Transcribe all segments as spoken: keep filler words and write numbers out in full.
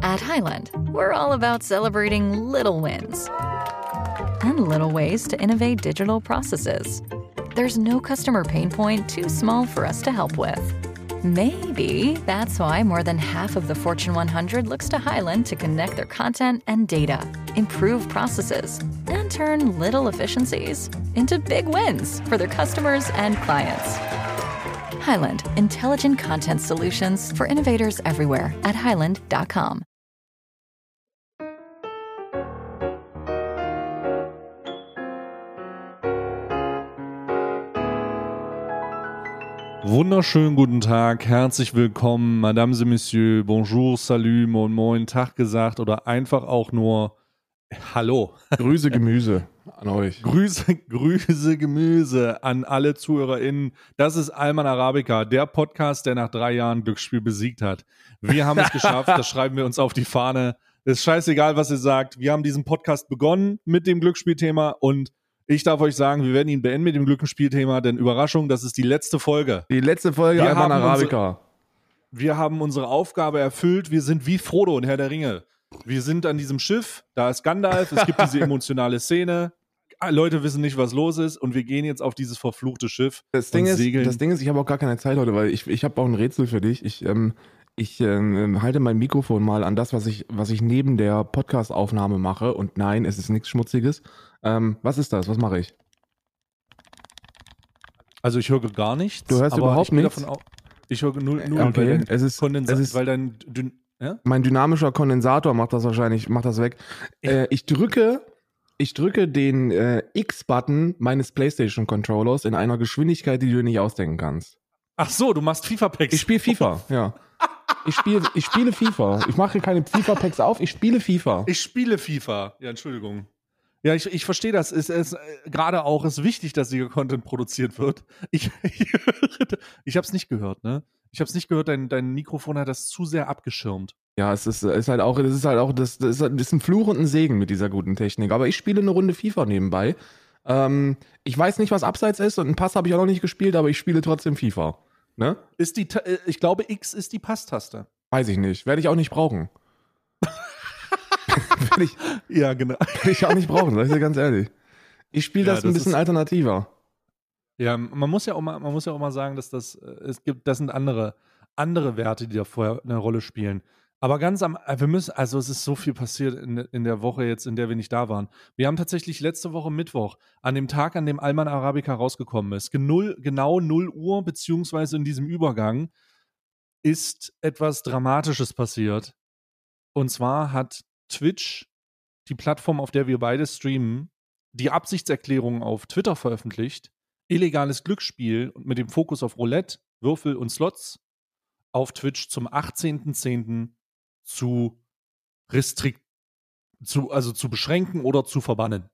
At Highland, we're all about celebrating little wins and little ways to innovate digital processes. There's no customer pain point too small for us to help with. Maybe that's why more than half of the Fortune one hundred looks to Highland to connect their content and data, improve processes, and turn little efficiencies into big wins for their customers and clients. Highland, intelligent content solutions for innovators everywhere at highland dot com. Wunderschönen guten Tag, herzlich willkommen, Mesdames et Messieurs, Bonjour, Salut, Moin Moin, Tag gesagt oder einfach auch nur Hallo. Grüße Gemüse an euch. Grüße, Grüße Gemüse an alle ZuhörerInnen. Das ist Alman Arabica, der Podcast, der nach drei Jahren Glücksspiel besiegt hat. Wir haben es geschafft, das schreiben wir uns auf die Fahne. Ist scheißegal, was ihr sagt. Wir haben diesen Podcast begonnen mit dem Glücksspielthema und ich darf euch sagen, wir werden ihn beenden mit dem Glücksspielthema, denn Überraschung, das ist die letzte Folge. Die letzte Folge wir Alman haben Arabica. Unsere, wir haben unsere Aufgabe erfüllt. Wir sind wie Frodo und Herr der Ringe. Wir sind an diesem Schiff, da ist Gandalf, es gibt diese emotionale Szene. Leute wissen nicht, was los ist und wir gehen jetzt auf dieses verfluchte Schiff Das Ding, und ist, segeln. das Ding ist, ich habe auch gar keine Zeit heute, weil ich, ich habe auch ein Rätsel für dich. Ich, ähm, ich ähm, halte mein Mikrofon mal an das, was ich, was ich neben der Podcast-Aufnahme mache und nein, es ist nichts Schmutziges. Ähm, was ist das? Was mache ich? Also ich höre gar nichts. Du hörst aber überhaupt ich gehe nichts? davon aus, ich höre null, null Okay, weil dein es ist- Kondensa- es ist- weil dein Dün- ja? Mein dynamischer Kondensator macht das wahrscheinlich, macht das weg. Äh, ich drücke, ich drücke den äh, X-Button meines PlayStation-Controllers in einer Geschwindigkeit, die du dir nicht ausdenken kannst. Ach so, du machst FIFA-Packs. Ich spiele FIFA, ja. Ich spiele, ich spiele FIFA. Ich mache keine FIFA-Packs auf, ich spiele FIFA. Ich spiele FIFA. Ja, Entschuldigung. Ja, ich, ich verstehe das. Es ist äh, gerade auch ist wichtig, dass hier Content produziert wird. Ich, ich, ich habe es nicht gehört, ne? Ich habe es nicht gehört. Dein, dein Mikrofon hat das zu sehr abgeschirmt. Ja, es ist, ist halt auch, das ist halt auch, das, das, ist, das ist ein Fluch und ein Segen mit dieser guten Technik. Aber ich spiele eine Runde FIFA nebenbei. Ähm, ich weiß nicht, was Abseits ist und einen Pass habe ich auch noch nicht gespielt, aber ich spiele trotzdem FIFA. Ne? Ist die, Ta- äh, ich glaube, X ist die Passtaste. Weiß ich nicht. Werde ich auch nicht brauchen. Werde ich, Ja, genau. werde ich auch nicht brauchen, sag ich dir ganz ehrlich. Ich spiele Ja, das ein das bisschen ist- alternativer. Ja, man muss ja auch mal, man muss ja auch mal sagen, dass das, äh, es gibt, das sind andere, andere Werte, die da vorher eine Rolle spielen. Aber ganz am, äh, wir müssen, also es ist so viel passiert in, in der Woche jetzt, in der wir nicht da waren. Wir haben tatsächlich letzte Woche Mittwoch, an dem Tag, an dem Alman Arabica rausgekommen ist, genull, genau null Uhr, beziehungsweise in diesem Übergang, ist etwas Dramatisches passiert. Und zwar hat Twitch, die Plattform, auf der wir beide streamen, die Absichtserklärung auf Twitter veröffentlicht, illegales Glücksspiel und mit dem Fokus auf Roulette, Würfel und Slots auf Twitch zum achtzehnten zehnten zu restrikt, zu, also zu beschränken oder zu verbannen.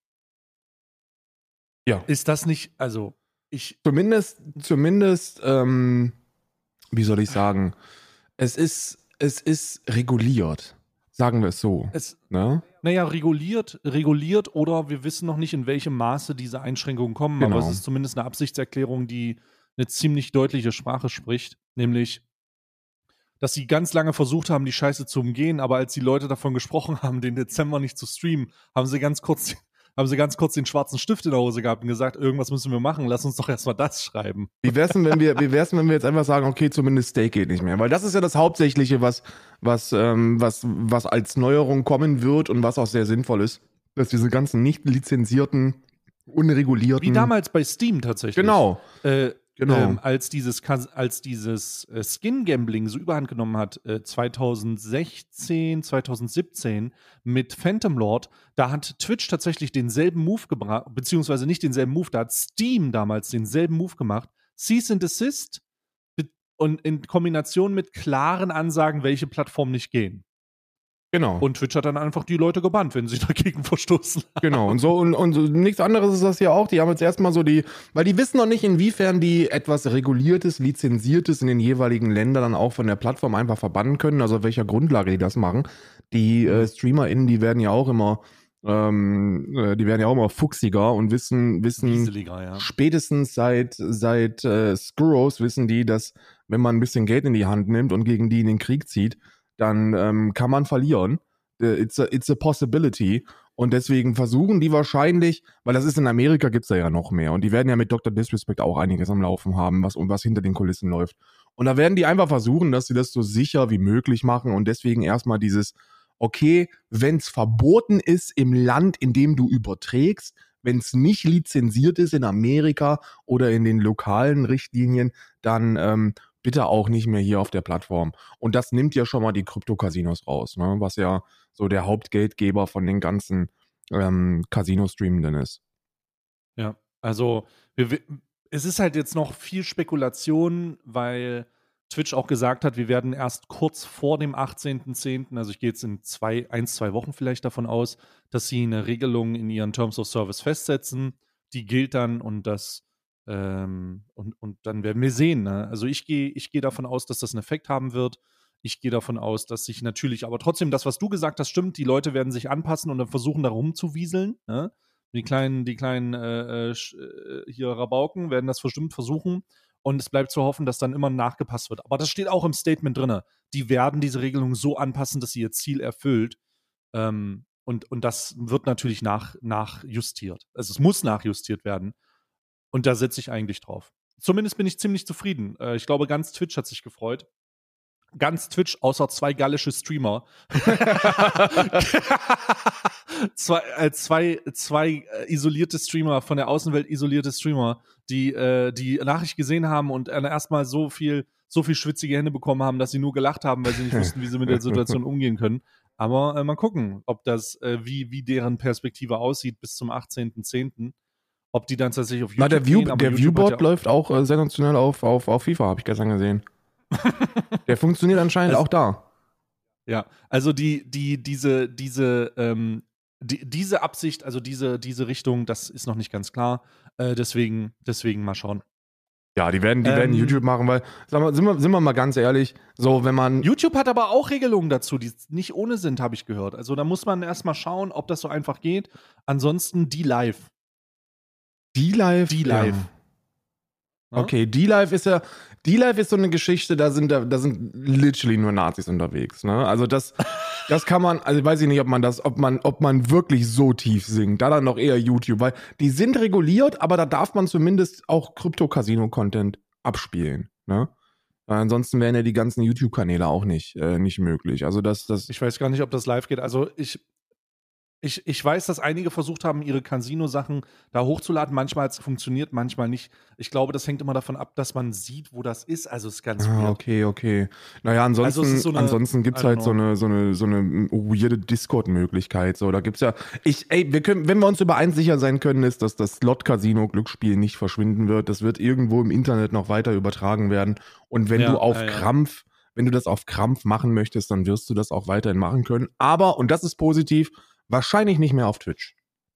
Ja. Ist das nicht, also ich, Zumindest, zumindest, ähm, wie soll ich sagen, es ist, es ist reguliert. Sagen wir es so. es, Ne? naja, reguliert, reguliert oder wir wissen noch nicht, in welchem Maße diese Einschränkungen kommen, Genau. aber es ist zumindest eine Absichtserklärung, die eine ziemlich deutliche Sprache spricht, nämlich, dass sie ganz lange versucht haben, die Scheiße zu umgehen, aber als die Leute davon gesprochen haben, den Dezember nicht zu streamen, haben sie ganz kurz, haben sie ganz kurz den schwarzen Stift in der Hose gehabt und gesagt, irgendwas müssen wir machen, lass uns doch erstmal das schreiben. Wie wär's denn, wenn wir, wie wär's denn, wenn wir jetzt einfach sagen, okay, zumindest Steak geht nicht mehr? Weil das ist ja das Hauptsächliche, was, was, ähm, was, was als Neuerung kommen wird und was auch sehr sinnvoll ist, dass diese ganzen nicht lizenzierten, unregulierten. Wie damals bei Steam tatsächlich. Genau. Äh, Genau. Ähm, als dieses, Kas- als dieses äh, Skin-Gambling so überhand genommen hat, äh, zwanzig sechzehn, zwanzig siebzehn mit Phantom Lord, da hat Twitch tatsächlich denselben Move gebracht, beziehungsweise nicht denselben Move, da hat Steam damals denselben Move gemacht. Cease and Desist be- und in Kombination mit klaren Ansagen, welche Plattformen nicht gehen. Genau. Und Twitch hat dann einfach die Leute gebannt, wenn sie dagegen verstoßen. Genau, und so und, und so, nichts anderes ist das ja auch. Die haben jetzt erstmal so die, weil die wissen noch nicht, inwiefern die etwas Reguliertes, Lizenziertes in den jeweiligen Ländern dann auch von der Plattform einfach verbannen können, also auf welcher Grundlage die das machen. Die äh, StreamerInnen, die werden ja auch immer, ähm, äh, die werden ja auch immer fuchsiger und wissen, wissen Wieseliger, ja. spätestens seit, seit äh, Skurros wissen die, dass wenn man ein bisschen Geld in die Hand nimmt und gegen die in den Krieg zieht, dann ähm, kann man verlieren. It's a, it's a possibility. Und deswegen versuchen die wahrscheinlich, weil das ist in Amerika, gibt's da ja noch mehr. Und die werden ja mit Doktor Disrespect auch einiges am Laufen haben, was, was hinter den Kulissen läuft. Und da werden die einfach versuchen, dass sie das so sicher wie möglich machen und deswegen erstmal dieses, okay, wenn's verboten ist im Land, in dem du überträgst, wenn's nicht lizenziert ist in Amerika oder in den lokalen Richtlinien, dann ähm, bitte auch nicht mehr hier auf der Plattform. Und das nimmt ja schon mal die Krypto-Casinos raus, ne? Was ja so der Hauptgeldgeber von den ganzen ähm, Casino-Streamenden ist. Ja, also wir, es ist halt jetzt noch viel Spekulation, weil Twitch auch gesagt hat, wir werden erst kurz vor dem achtzehnten zehnten, also ich gehe jetzt in zwei, eins, zwei Wochen vielleicht davon aus, dass sie eine Regelung in ihren Terms of Service festsetzen, die gilt dann und das ähm, und, und dann werden wir sehen. Ne? Also ich gehe ich gehe davon aus, dass das einen Effekt haben wird. Ich gehe davon aus, dass sich natürlich, aber trotzdem, das, was du gesagt hast, stimmt, die Leute werden sich anpassen und dann versuchen, da rumzuwieseln. Ne? Die kleinen, die kleinen äh, äh, hier Rabauken werden das bestimmt versuchen. Und es bleibt zu hoffen, dass dann immer nachgepasst wird. Aber das steht auch im Statement drin. Die werden diese Regelung so anpassen, dass sie ihr Ziel erfüllt. Ähm, und, und das wird natürlich nach, nachjustiert. Also es muss nachjustiert werden. Und da setze ich eigentlich drauf. Zumindest bin ich ziemlich zufrieden. Äh, ich glaube, ganz Twitch hat sich gefreut. Ganz Twitch, außer zwei gallische Streamer. zwei, äh, zwei, zwei äh, isolierte Streamer, von der Außenwelt isolierte Streamer, die äh, die Nachricht gesehen haben und äh, erstmal so viel, so viel schwitzige Hände bekommen haben, dass sie nur gelacht haben, weil sie nicht wussten, wie sie mit der Situation umgehen können. Aber äh, mal gucken, ob das, äh, wie, wie deren Perspektive aussieht bis zum achtzehnten zehnten. Ob die dann tatsächlich auf YouTube Na, der, View, gehen, der YouTube Viewbot ja auch läuft auch äh, sensationell auf, auf, auf FIFA, habe ich gestern gesehen. Der funktioniert anscheinend also, auch da. Ja, also die, die, diese, diese, ähm, die, diese Absicht, also diese, diese Richtung, das ist noch nicht ganz klar. Äh, deswegen, deswegen mal schauen. Ja, die werden, die Ähm, werden YouTube machen, weil, sag mal, sind wir, sind wir mal ganz ehrlich, so wenn man. YouTube hat aber auch Regelungen dazu, die nicht ohne sind, habe ich gehört. Also da muss man erstmal schauen, ob das so einfach geht. Ansonsten die live. Die live? Die live. Ja. Okay, D-Live ist ja, D-Live ist so eine Geschichte, da sind da, da sind literally nur Nazis unterwegs, ne? Also das, das kann man, also weiß ich nicht, ob man das, ob man, ob man wirklich so tief singt, da dann noch eher YouTube, weil die sind reguliert, aber da darf man zumindest auch Krypto-Casino-Content abspielen, ne? Weil ansonsten wären ja die ganzen YouTube-Kanäle auch nicht, äh, nicht möglich. Also das, das. Ich weiß gar nicht, ob das live geht. Also ich, Ich, ich weiß, dass einige versucht haben, ihre Casino-Sachen da hochzuladen. Manchmal hat es funktioniert, manchmal nicht. Ich glaube, das hängt immer davon ab, dass man sieht, wo das ist. Also es ist ganz Ah, weird. okay, okay. Naja, ansonsten, Also so ansonsten gibt es halt so eine, so eine, so eine weirde Discord-Möglichkeit. So, da gibt's ja. Ich, ey, wir können, wenn wir uns über eins sicher sein können, ist, dass das Slot-Casino-Glücksspiel nicht verschwinden wird. Das wird irgendwo im Internet noch weiter übertragen werden. Und wenn Ja, du auf ja, ja. Krampf, wenn du das auf Krampf machen möchtest, dann wirst du das auch weiterhin machen können. Aber, und das ist positiv, wahrscheinlich nicht mehr auf Twitch.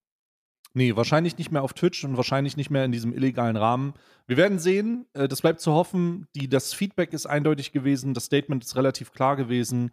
Nee, wahrscheinlich nicht mehr auf Twitch und wahrscheinlich nicht mehr in diesem illegalen Rahmen. Wir werden sehen, äh, das bleibt zu hoffen. Die, das Feedback ist eindeutig gewesen, das Statement ist relativ klar gewesen.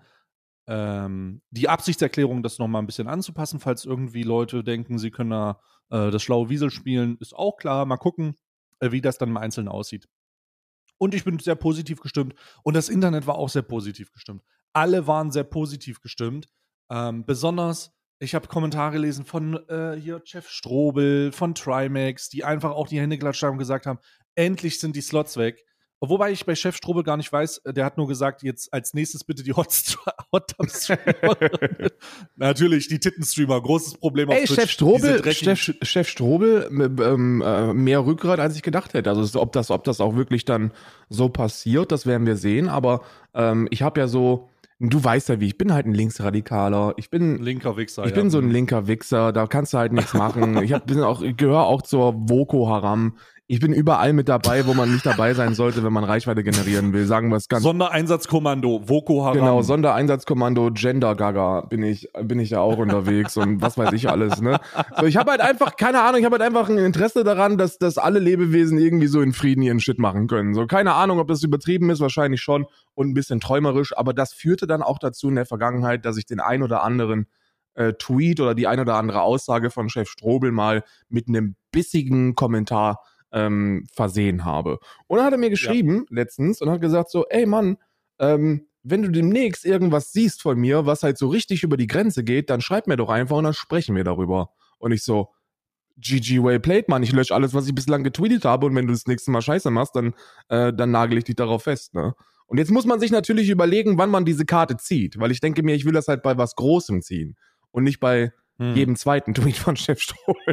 Ähm, die Absichtserklärung, das nochmal ein bisschen anzupassen, falls irgendwie Leute denken, sie können da äh, das schlaue Wiesel spielen, ist auch klar. Mal gucken, äh, wie das dann im Einzelnen aussieht. Und ich bin sehr positiv gestimmt. Und das Internet war auch sehr positiv gestimmt. Alle waren sehr positiv gestimmt. Ähm, besonders ich habe Kommentare gelesen von äh, hier Chef Strobel, von Trimax, die einfach auch die Hände geklatscht haben und gesagt haben, endlich sind die Slots weg. Wobei ich bei Chef Strobel gar nicht weiß, der hat nur gesagt, jetzt als nächstes bitte die Hot, Hot Tub Streamer. Natürlich, die Tittenstreamer, großes Problem auf Ey, Twitch. Chef Strobel, Diese Chef, Chef Strobel, ähm, äh, mehr Rückgrat, als ich gedacht hätte. Also ob das, ob das auch wirklich dann so passiert, das werden wir sehen. Aber ähm, ich habe ja so, du weißt ja wie, ich bin halt ein Linksradikaler. Ich bin linker Wichser. Ich bin ja. so ein linker Wichser, da kannst du halt nichts machen. Ich, hab, bin auch, ich gehöre auch zur Boko Haram. Ich bin überall mit dabei, wo man nicht dabei sein sollte, wenn man Reichweite generieren will. Sagen wir es ganz. Sondereinsatzkommando, Boko Haram. Genau, Sondereinsatzkommando, Gender Gaga bin ich, bin ich ja auch unterwegs und was weiß ich alles, ne? So, ich habe halt einfach, keine Ahnung, ich habe halt einfach ein Interesse daran, dass, dass alle Lebewesen irgendwie so in Frieden ihren Shit machen können. So, keine Ahnung, ob das übertrieben ist, wahrscheinlich schon und ein bisschen träumerisch, aber das führte dann auch dazu in der Vergangenheit, dass ich den ein oder anderen äh, Tweet oder die ein oder andere Aussage von Chef Strobel mal mit einem bissigen Kommentar ähm, versehen habe. Und dann hat er mir geschrieben ja. letztens und hat gesagt so, ey Mann, ähm, wenn du demnächst irgendwas siehst von mir, was halt so richtig über die Grenze geht, dann schreib mir doch einfach und dann sprechen wir darüber. Und ich so, G G well played, Mann, ich lösche alles, was ich bislang getweetet habe und wenn du das nächste Mal Scheiße machst, dann, äh, dann nagel ich dich darauf fest, ne? Und jetzt muss man sich natürlich überlegen, wann man diese Karte zieht, weil ich denke mir, ich will das halt bei was Großem ziehen und nicht bei hm. jedem zweiten Tweet von Chef Strobel.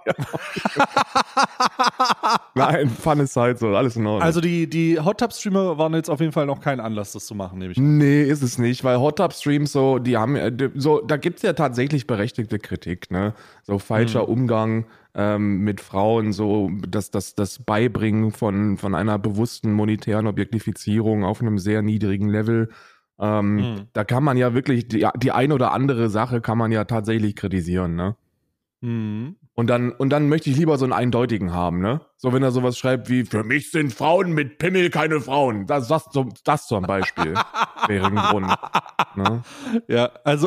Nein, Fun ist halt so, alles in Ordnung. Also die, die Hot Tub Streamer waren jetzt auf jeden Fall noch kein Anlass, das zu machen, nehme ich an. Nee, ist es nicht, weil Hot Tub Streams so, die haben, so, da gibt's ja tatsächlich berechtigte Kritik, ne? So falscher hm. Umgang ähm, mit Frauen, so das, das, das Beibringen von, von einer bewussten monetären Objektifizierung auf einem sehr niedrigen Level. Ähm, hm. Da kann man ja wirklich, die, die eine oder andere Sache kann man ja tatsächlich kritisieren, ne? Hm. Und dann, und dann möchte ich lieber so einen eindeutigen haben, ne? So, wenn er sowas schreibt wie, für mich sind Frauen mit Pimmel keine Frauen. Das, das, das zum Beispiel wäre ein Grund. Ne? Ja, also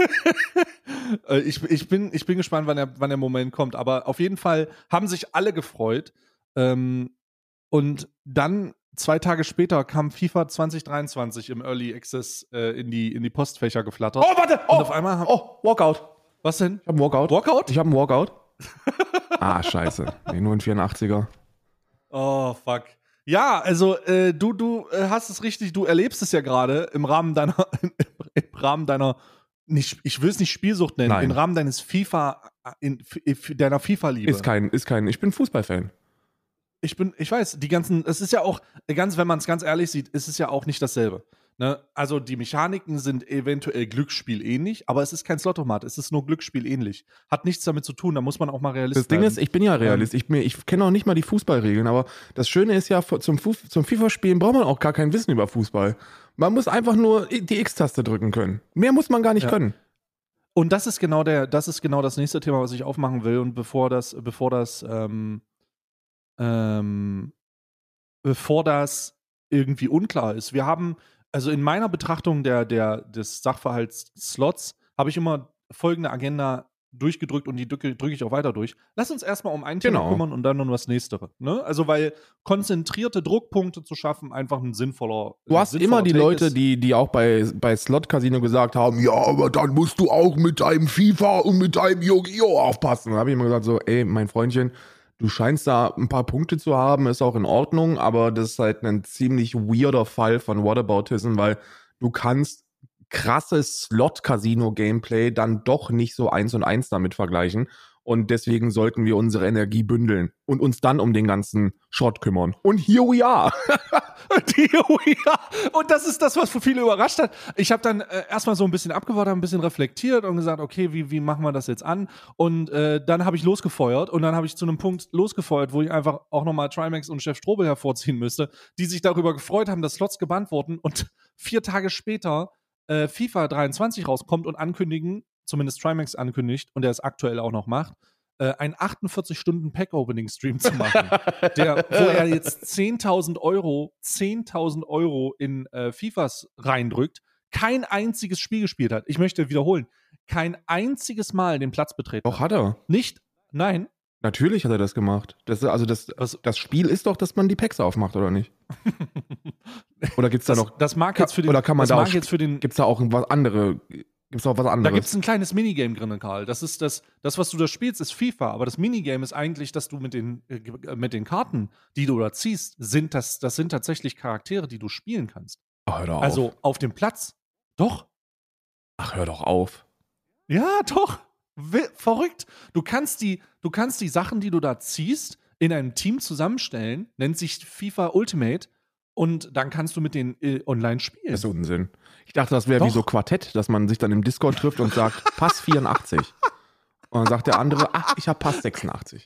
ich, ich, bin, ich bin gespannt, wann der, wann der Moment kommt. Aber auf jeden Fall haben sich alle gefreut. Ähm, und dann zwei Tage später kam FIFA zwanzig dreiundzwanzig im Early Access äh, in, die, in die Postfächer geflattert. Oh, warte! Oh, und auf einmal haben, oh, Walkout. Was denn? Ich hab einen Walkout. Walkout? Ich hab einen Walkout. Ah, scheiße. Nee, nur ein vierundachtziger. Oh, fuck. Ja, also äh, du, du äh, hast es richtig, du erlebst es ja gerade im Rahmen deiner, im Rahmen deiner, nicht, ich will es nicht Spielsucht nennen, Nein. im Rahmen deines FIFA, in, in deiner FIFA-Liebe. Ist kein, ist kein, ich bin Fußballfan. Ich bin, ich weiß, die ganzen, es ist ja auch, ganz, wenn man es ganz ehrlich sieht, ist es ja auch nicht dasselbe. Ne? Also die Mechaniken sind eventuell Glücksspiel ähnlich, aber es ist kein Slot-Automat, es ist nur Glücksspiel ähnlich. Hat nichts damit zu tun, da muss man auch mal realistisch sein. Das Ding ist, ich bin ja Realist, ich, ich kenne auch nicht mal die Fußballregeln, aber das Schöne ist ja, zum, zum FIFA-Spielen braucht man auch gar kein Wissen über Fußball. Man muss einfach nur die X-Taste drücken können. Mehr muss man gar nicht ja. können. Und das ist genau der, das ist genau das nächste Thema, was ich aufmachen will. Und bevor das, bevor das, ähm, ähm, bevor das irgendwie unklar ist, wir haben Also in meiner Betrachtung der, der, des Sachverhalts Slots habe ich immer folgende Agenda durchgedrückt und die drücke, drücke ich auch weiter durch. Lass uns erstmal um ein Thema genau. kümmern und dann um das nächste. Ne? Also weil konzentrierte Druckpunkte zu schaffen einfach ein sinnvoller Du hast sinnvoller immer die Take Leute, ist. die, die auch bei, bei Slot Casino gesagt haben, ja, aber dann musst du auch mit deinem FIFA und mit deinem Yu-Gi-Oh! Aufpassen. Da habe ich immer gesagt so, ey, mein Freundchen, du scheinst da ein paar Punkte zu haben, ist auch in Ordnung, aber das ist halt ein ziemlich weirder Fall von Whataboutism, weil du kannst krasses Slot-Casino-Gameplay dann doch nicht so eins und eins damit vergleichen. Und deswegen sollten wir unsere Energie bündeln und uns dann um den ganzen Schrott kümmern. Und here we are. here we are. Und das ist das, was für viele überrascht hat. Ich habe dann äh, erstmal so ein bisschen abgewartet, ein bisschen reflektiert und gesagt, okay, wie, wie machen wir das jetzt an? Und äh, dann habe ich losgefeuert und dann habe ich zu einem Punkt losgefeuert, wo ich einfach auch nochmal Trimax und Chef Strobel hervorziehen müsste, die sich darüber gefreut haben, dass Slots gebannt wurden und vier Tage später äh, FIFA dreiundzwanzig rauskommt und ankündigen, zumindest Trimax ankündigt und der es aktuell auch noch macht, äh, einen achtundvierzig Stunden Pack-Opening-Stream zu machen, der, wo er jetzt zehntausend Euro, zehntausend Euro in äh, FIFAs reindrückt, kein einziges Spiel gespielt hat. Ich möchte wiederholen, kein einziges Mal den Platz betreten. Doch, hat er. Nicht? Nein. Natürlich hat er das gemacht. Das, also das, Was? das Spiel ist doch, dass man die Packs aufmacht, oder nicht? Oder gibt's da das, noch... Das mag jetzt für den... Oder kann man das da mag auch... jetzt für den Gibt's da auch was andere... Gibt's auch was anderes? Da gibt es ein kleines Minigame drin, Karl. Das ist das, das, was du da spielst, ist FIFA, aber das Minigame ist eigentlich, dass du mit den, äh, mit den Karten, die du da ziehst, sind das, das sind tatsächlich Charaktere, die du spielen kannst. Ach, hör doch auf. Also auf dem Platz. Doch. Ach, hör doch auf. Ja, doch. W- verrückt. Du kannst die, du kannst die Sachen, die du da ziehst, in einem Team zusammenstellen, nennt sich FIFA Ultimate. Und dann kannst du mit denen äh, online spielen. Das ist Unsinn. Ich dachte, das wäre wie so Quartett, dass man sich dann im Discord trifft und sagt, Pass vierundachtzig. Und dann sagt der andere, ach, ich habe Pass sechsundachtzig.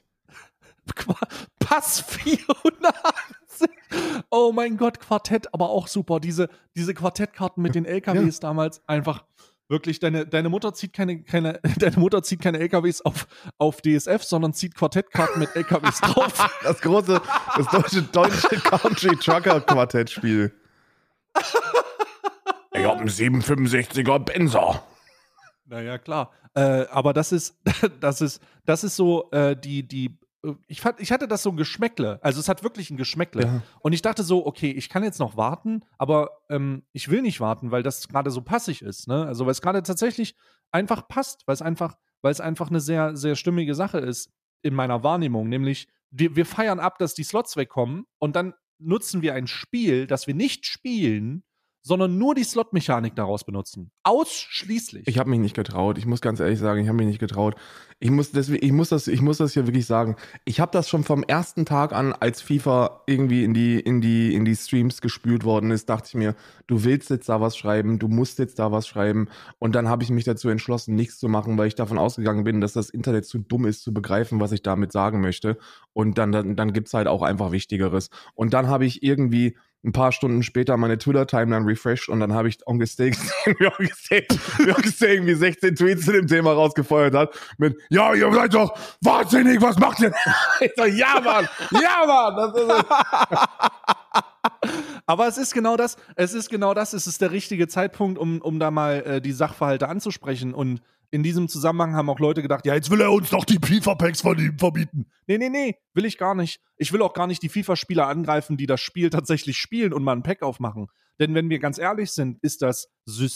Pass vierundachtzig. Oh mein Gott, Quartett, aber auch super. Diese, diese Quartettkarten mit den L K Ws ja. damals, einfach wirklich, deine, deine Mutter zieht keine, keine, deine Mutter zieht keine L K Ws auf, auf D S F, sondern zieht Quartettkarten mit L K Ws drauf. Das große, das deutsche, deutsche Country Trucker Quartettspiel. Ich hab einen siebenhundertfünfundsechziger Benzer. Naja, klar. Äh, aber das ist, das ist, das ist so äh, die, die ich, fand, ich hatte das so ein Geschmäckle. Also es hat wirklich ein Geschmäckle. Ja. Und ich dachte so, okay, ich kann jetzt noch warten, aber ähm, ich will nicht warten, weil das gerade so passig ist. Ne? Also weil es gerade tatsächlich einfach passt, weil es einfach, weil es einfach eine sehr, sehr stimmige Sache ist in meiner Wahrnehmung. Nämlich, wir, wir feiern ab, dass die Slots wegkommen und dann nutzen wir ein Spiel, das wir nicht spielen, sondern nur die Slot-Mechanik daraus benutzen. Ausschließlich. Ich habe mich nicht getraut. Ich muss ganz ehrlich sagen, ich habe mich nicht getraut. Ich muss, deswegen, ich, muss das, ich muss das hier wirklich sagen. Ich habe das schon vom ersten Tag an, als FIFA irgendwie in die, in, die, in die Streams gespült worden ist, dachte ich mir, du willst jetzt da was schreiben, du musst jetzt da was schreiben. Und dann habe ich mich dazu entschlossen, nichts zu machen, weil ich davon ausgegangen bin, dass das Internet zu dumm ist, zu begreifen, was ich damit sagen möchte. Und dann, dann, dann gibt es halt auch einfach Wichtigeres. Und dann habe ich irgendwie ein paar Stunden später meine Twitter-Timeline refreshed und dann habe ich Onkel Steak gesehen, wie Onkel Steak, wie Onkel Steak irgendwie sechzehn Tweets zu dem Thema rausgefeuert hat mit, ja, ihr seid doch wahnsinnig, was macht ihr? Ich sag, ja, Mann, ja, Mann. Das ist Aber es ist genau das, es ist genau das, es ist der richtige Zeitpunkt, um, um da mal äh, die Sachverhalte anzusprechen. Und in diesem Zusammenhang haben auch Leute gedacht, ja, jetzt will er uns doch die FIFA-Packs von ihm verbieten. Nee, nee, nee, will ich gar nicht. Ich will auch gar nicht die FIFA-Spieler angreifen, die das Spiel tatsächlich spielen und mal ein Pack aufmachen. Denn wenn wir ganz ehrlich sind, ist das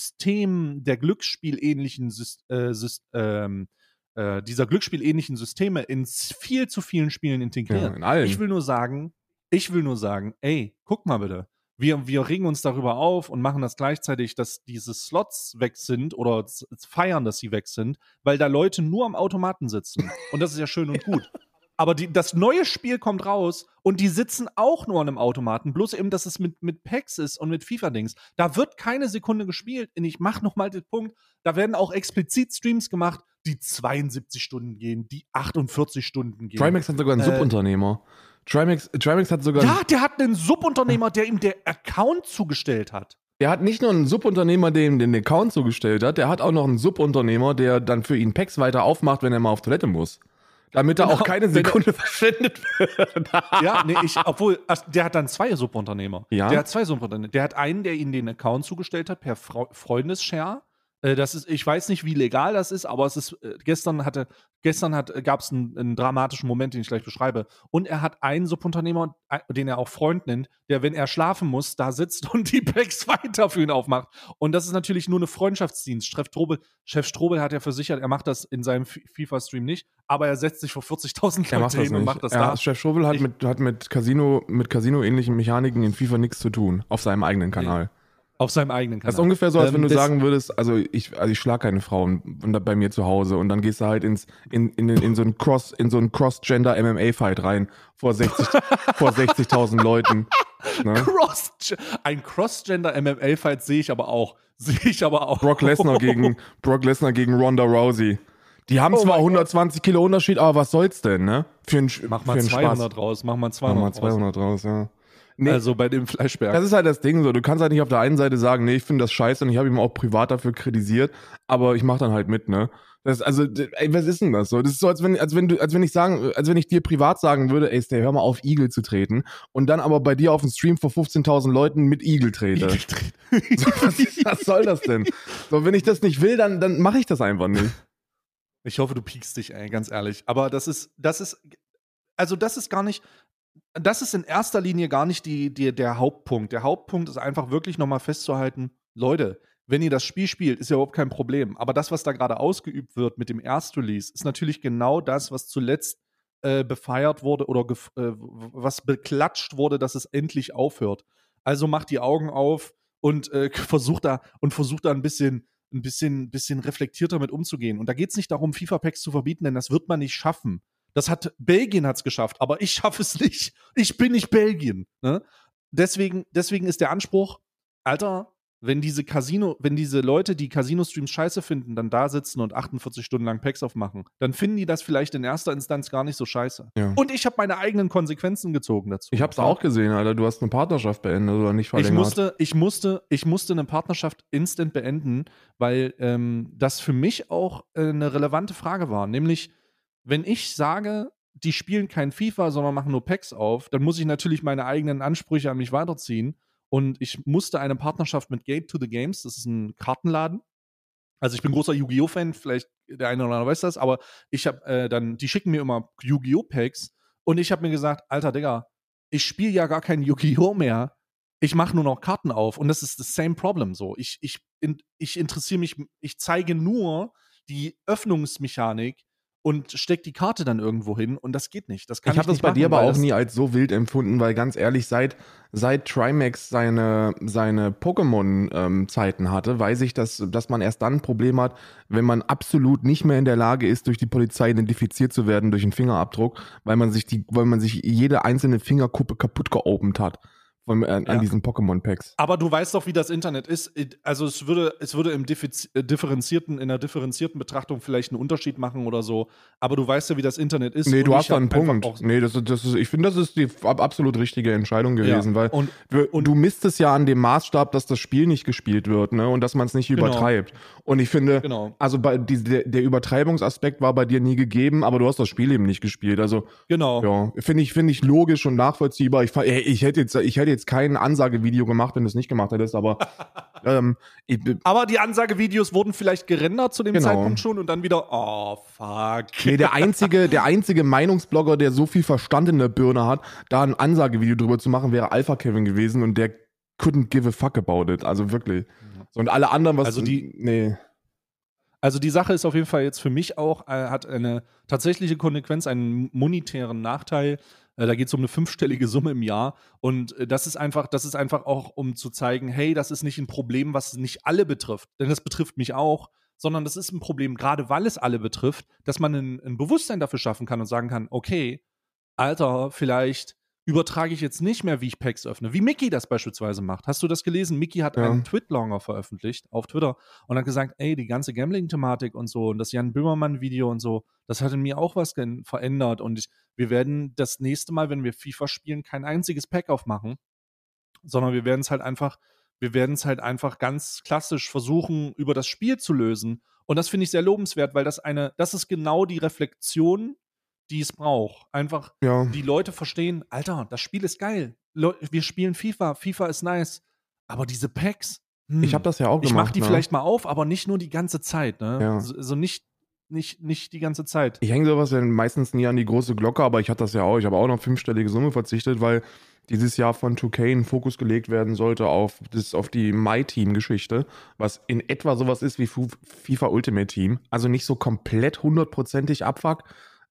System der glücksspielähnlichen Syst- äh, Syst- ähm, äh, dieser glücksspielähnlichen Systeme in viel zu vielen Spielen integriert. Ja, in allen. Ich will nur sagen, ich will nur sagen, ey, guck mal bitte. Wir, wir regen uns darüber auf und machen das gleichzeitig, dass diese Slots weg sind oder z- feiern, dass sie weg sind, weil da Leute nur am Automaten sitzen. Und das ist ja schön und gut. Aber die, das neue Spiel kommt raus und die sitzen auch nur an einem Automaten. Bloß eben, dass es mit, mit Packs ist und mit FIFA-Dings. Da wird keine Sekunde gespielt. Und ich mach nochmal den Punkt, da werden auch explizit Streams gemacht, die zweiundsiebzig Stunden gehen, die achtundvierzig Stunden gehen. Trimax hat sogar einen Äh, Subunternehmer. Trimax, Trimax hat sogar Ja, der hat einen Subunternehmer, der ihm der Account zugestellt hat. Der hat nicht nur einen Subunternehmer, der ihm den Account zugestellt hat, der hat auch noch einen Subunternehmer, der dann für ihn Packs weiter aufmacht, wenn er mal auf Toilette muss. Damit da Genau, auch keine wenn er- Sekunde verschwendet wird. Ja, nee, ich, obwohl, ach, der hat dann zwei Subunternehmer. Ja? Der hat zwei Subunternehmer. Der hat einen, der ihm den Account zugestellt hat per Frau- Freundeshare. Äh, das ist, ich weiß nicht, wie legal das ist, aber es ist, äh, gestern hatte, gestern hat, gab es einen, einen dramatischen Moment, den ich gleich beschreibe. Und er hat einen Subunternehmer, äh, den er auch Freund nennt, der, wenn er schlafen muss, da sitzt und die Packs weiter für ihn aufmacht. Und das ist natürlich nur eine Freundschaftsdienst. Chef Strobel, Chef Strobel hat ja versichert, er macht das in seinem F- FIFA-Stream nicht, aber er setzt sich vor vierzigtausend Er macht Leute das hin und nicht. macht das ja, da. Chef Strobel hat Ich- mit, hat mit Casino, mit Casino-ähnlichen Mechaniken in FIFA nichts zu tun. Auf seinem eigenen Kanal. Auf seinem eigenen Kanal. Das ist ungefähr so, als Ähm, wenn du das- sagen würdest, also ich, also ich schlage keine Frauen und da- bei mir zu Hause und dann gehst du halt ins, in, in, in so einen Cross, in so einen Cross-Gender-M M A-Fight rein vor sechzig, vor sechzigtausend Leuten. Ne? Cross ein Cross-Gender-M M A-Fight sehe ich aber auch. Sehe ich aber auch. Brock Lesnar gegen, Brock Lesnar gegen Ronda Rousey. Die haben Oh zwar mein hundertzwanzig Kilo Unterschied, aber was soll's denn, ne? Für einen, Mach für mal einen zweihundert Spaß. raus. Mach mal Mach zweihundert, mal zweihundert raus, ja. Nee, Also bei dem Fleischberg. das ist halt das Ding so. Du kannst halt nicht auf der einen Seite sagen, nee, ich finde das scheiße und ich habe ihn auch privat dafür kritisiert, aber ich mache dann halt mit, ne? Das, also, d- ey, was ist denn das so? Das ist so, als wenn, als wenn du, als wenn ich sagen, als wenn ich dir privat sagen würde, ey, Stay, hör mal auf, Igel zu treten und dann aber bei dir auf dem Stream vor fünfzehntausend Leuten mit Igel trete. So, was, was soll das denn? So, wenn ich das nicht will, dann, dann mache ich das einfach nicht. Ich hoffe, du piekst dich, ey, ganz ehrlich. Aber das ist, das ist, also das ist gar nicht, das ist in erster Linie gar nicht die, die, der Hauptpunkt. Der Hauptpunkt ist einfach wirklich nochmal festzuhalten, Leute, wenn ihr das Spiel spielt, ist ja überhaupt kein Problem. Aber das, was da gerade ausgeübt wird mit dem Erstrelease, ist natürlich genau das, was zuletzt äh, befeiert wurde oder gef- äh, was beklatscht wurde, dass es endlich aufhört. Also macht die Augen auf und äh, versucht da und versucht da ein bisschen ein bisschen, bisschen reflektierter mit umzugehen. Und da geht es nicht darum, FIFA-Packs zu verbieten, denn das wird man nicht schaffen. Das hat Belgien hat's geschafft, aber ich schaffe es nicht. Ich bin nicht Belgien. Ne? Deswegen, deswegen ist der Anspruch, Alter, wenn diese Casino, wenn diese Leute, die Casino-Streams scheiße finden, dann da sitzen und achtundvierzig Stunden lang Packs aufmachen, dann finden die das vielleicht in erster Instanz gar nicht so scheiße. Ja. Und ich habe meine eigenen Konsequenzen gezogen dazu. Ich hab's auch gesehen, Alter. Du hast eine Partnerschaft beendet oder nicht verlängert. Ich musste, ich musste, ich musste eine Partnerschaft instant beenden, weil ähm, das für mich auch äh, eine relevante Frage war. Nämlich, wenn ich sage, die spielen kein FIFA, sondern machen nur Packs auf, dann muss ich natürlich meine eigenen Ansprüche an mich weiterziehen. Und ich musste eine Partnerschaft mit Gate to the Games, das ist ein Kartenladen. Also ich bin großer Yu-Gi-Oh!-Fan, vielleicht der eine oder andere weiß das, aber ich habe äh, dann, die schicken mir immer Yu-Gi-Oh! Packs Und ich habe mir gesagt, alter Digga, ich spiele ja gar kein Yu-Gi-Oh! Mehr. Ich mache nur noch Karten auf. Und das ist das same problem so. Ich, ich, in, ich interessiere mich, ich zeige nur die Öffnungsmechanik und steck die Karte dann irgendwo hin und das geht nicht. Das kann ich ich habe das nicht bei machen, dir aber weil auch das- nie als so wild empfunden, weil ganz ehrlich, seit, seit Trimax seine, seine Pokémon-Zeiten hatte, weiß ich, dass, dass man erst dann ein Problem hat, wenn man absolut nicht mehr in der Lage ist, durch die Polizei identifiziert zu werden durch einen Fingerabdruck, weil man sich die, weil man sich jede einzelne Fingerkuppe kaputt geopend hat. Von, an, Ja. an diesen Pokémon-Packs. Aber du weißt doch, wie das Internet ist. Also es würde, es würde im Diffiz- äh, differenzierten, in einer differenzierten Betrachtung vielleicht einen Unterschied machen oder so. Aber du weißt ja, wie das Internet ist. Nee, Und du ich hast da einen hab einfach Punkt. auch- Nee, das, ist- das ist, ich finde, das ist die ab- absolut richtige Entscheidung gewesen, Ja, weil und- wir, und- du misst es ja an dem Maßstab, dass das Spiel nicht gespielt wird, ne, und dass man es nicht Genau. übertreibt. Und ich finde, Genau. also bei, die, der, der Übertreibungsaspekt war bei dir nie gegeben, aber du hast das Spiel eben nicht gespielt. Also, Genau. ja, finde ich, finde ich logisch und nachvollziehbar. Ich, fa- ey, ich hätte jetzt, ich hätte jetzt kein Ansagevideo gemacht, wenn du es nicht gemacht hättest, aber ähm, ich, Aber die Ansagevideos wurden vielleicht gerendert zu dem Genau. Zeitpunkt schon und dann wieder, oh, fuck. Nee, der einzige, der einzige Meinungsblogger, der so viel Verstand in der Birne hat, da ein Ansagevideo drüber zu machen, wäre Alpha Kevin gewesen und der couldn't give a fuck about it. Also wirklich. So, und alle anderen, was. Also die- Nee. Also die Sache ist auf jeden Fall jetzt für mich auch, äh, hat eine tatsächliche Konsequenz, einen monetären Nachteil. Äh, da geht es um eine fünfstellige Summe im Jahr. Und äh, das ist einfach, das ist einfach auch, um zu zeigen, hey, das ist nicht ein Problem, was nicht alle betrifft. Denn das betrifft mich auch, sondern das ist ein Problem, gerade weil es alle betrifft, dass man ein, ein Bewusstsein dafür schaffen kann und sagen kann, okay, Alter, vielleicht übertrage ich jetzt nicht mehr, wie ich Packs öffne. Wie Mickey das beispielsweise macht. Hast du das gelesen? Mickey hat Ja. einen Twitlonger veröffentlicht auf Twitter und hat gesagt, ey, die ganze Gambling-Thematik und so und das Jan Böhmermann-Video und so, das hat in mir auch was gen- verändert und ich, wir werden das nächste Mal, wenn wir FIFA spielen, kein einziges Pack aufmachen, sondern wir werden es halt einfach, wir werden es halt einfach ganz klassisch versuchen, über das Spiel zu lösen. Und das finde ich sehr lobenswert, weil das eine, das ist genau die Reflexion, die es braucht. Einfach Ja. die Leute verstehen, Alter, das Spiel ist geil. Leu- wir spielen FIFA, FIFA ist nice. Aber diese Packs, hm, Ich habe das ja auch ich gemacht. mach die ne? vielleicht mal auf, aber nicht nur die ganze Zeit. Ne? Ja. So, so nicht, nicht, nicht die ganze Zeit. Ich hänge sowas ja meistens nie an die große Glocke, aber ich hatte das ja auch. Ich habe auch noch fünfstellige Summe verzichtet, weil dieses Jahr von zwei K ein Fokus gelegt werden sollte auf, das, auf die My-Team-Geschichte, was in etwa sowas ist wie Fu- FIFA Ultimate Team. Also nicht so komplett hundertprozentig Abfuck.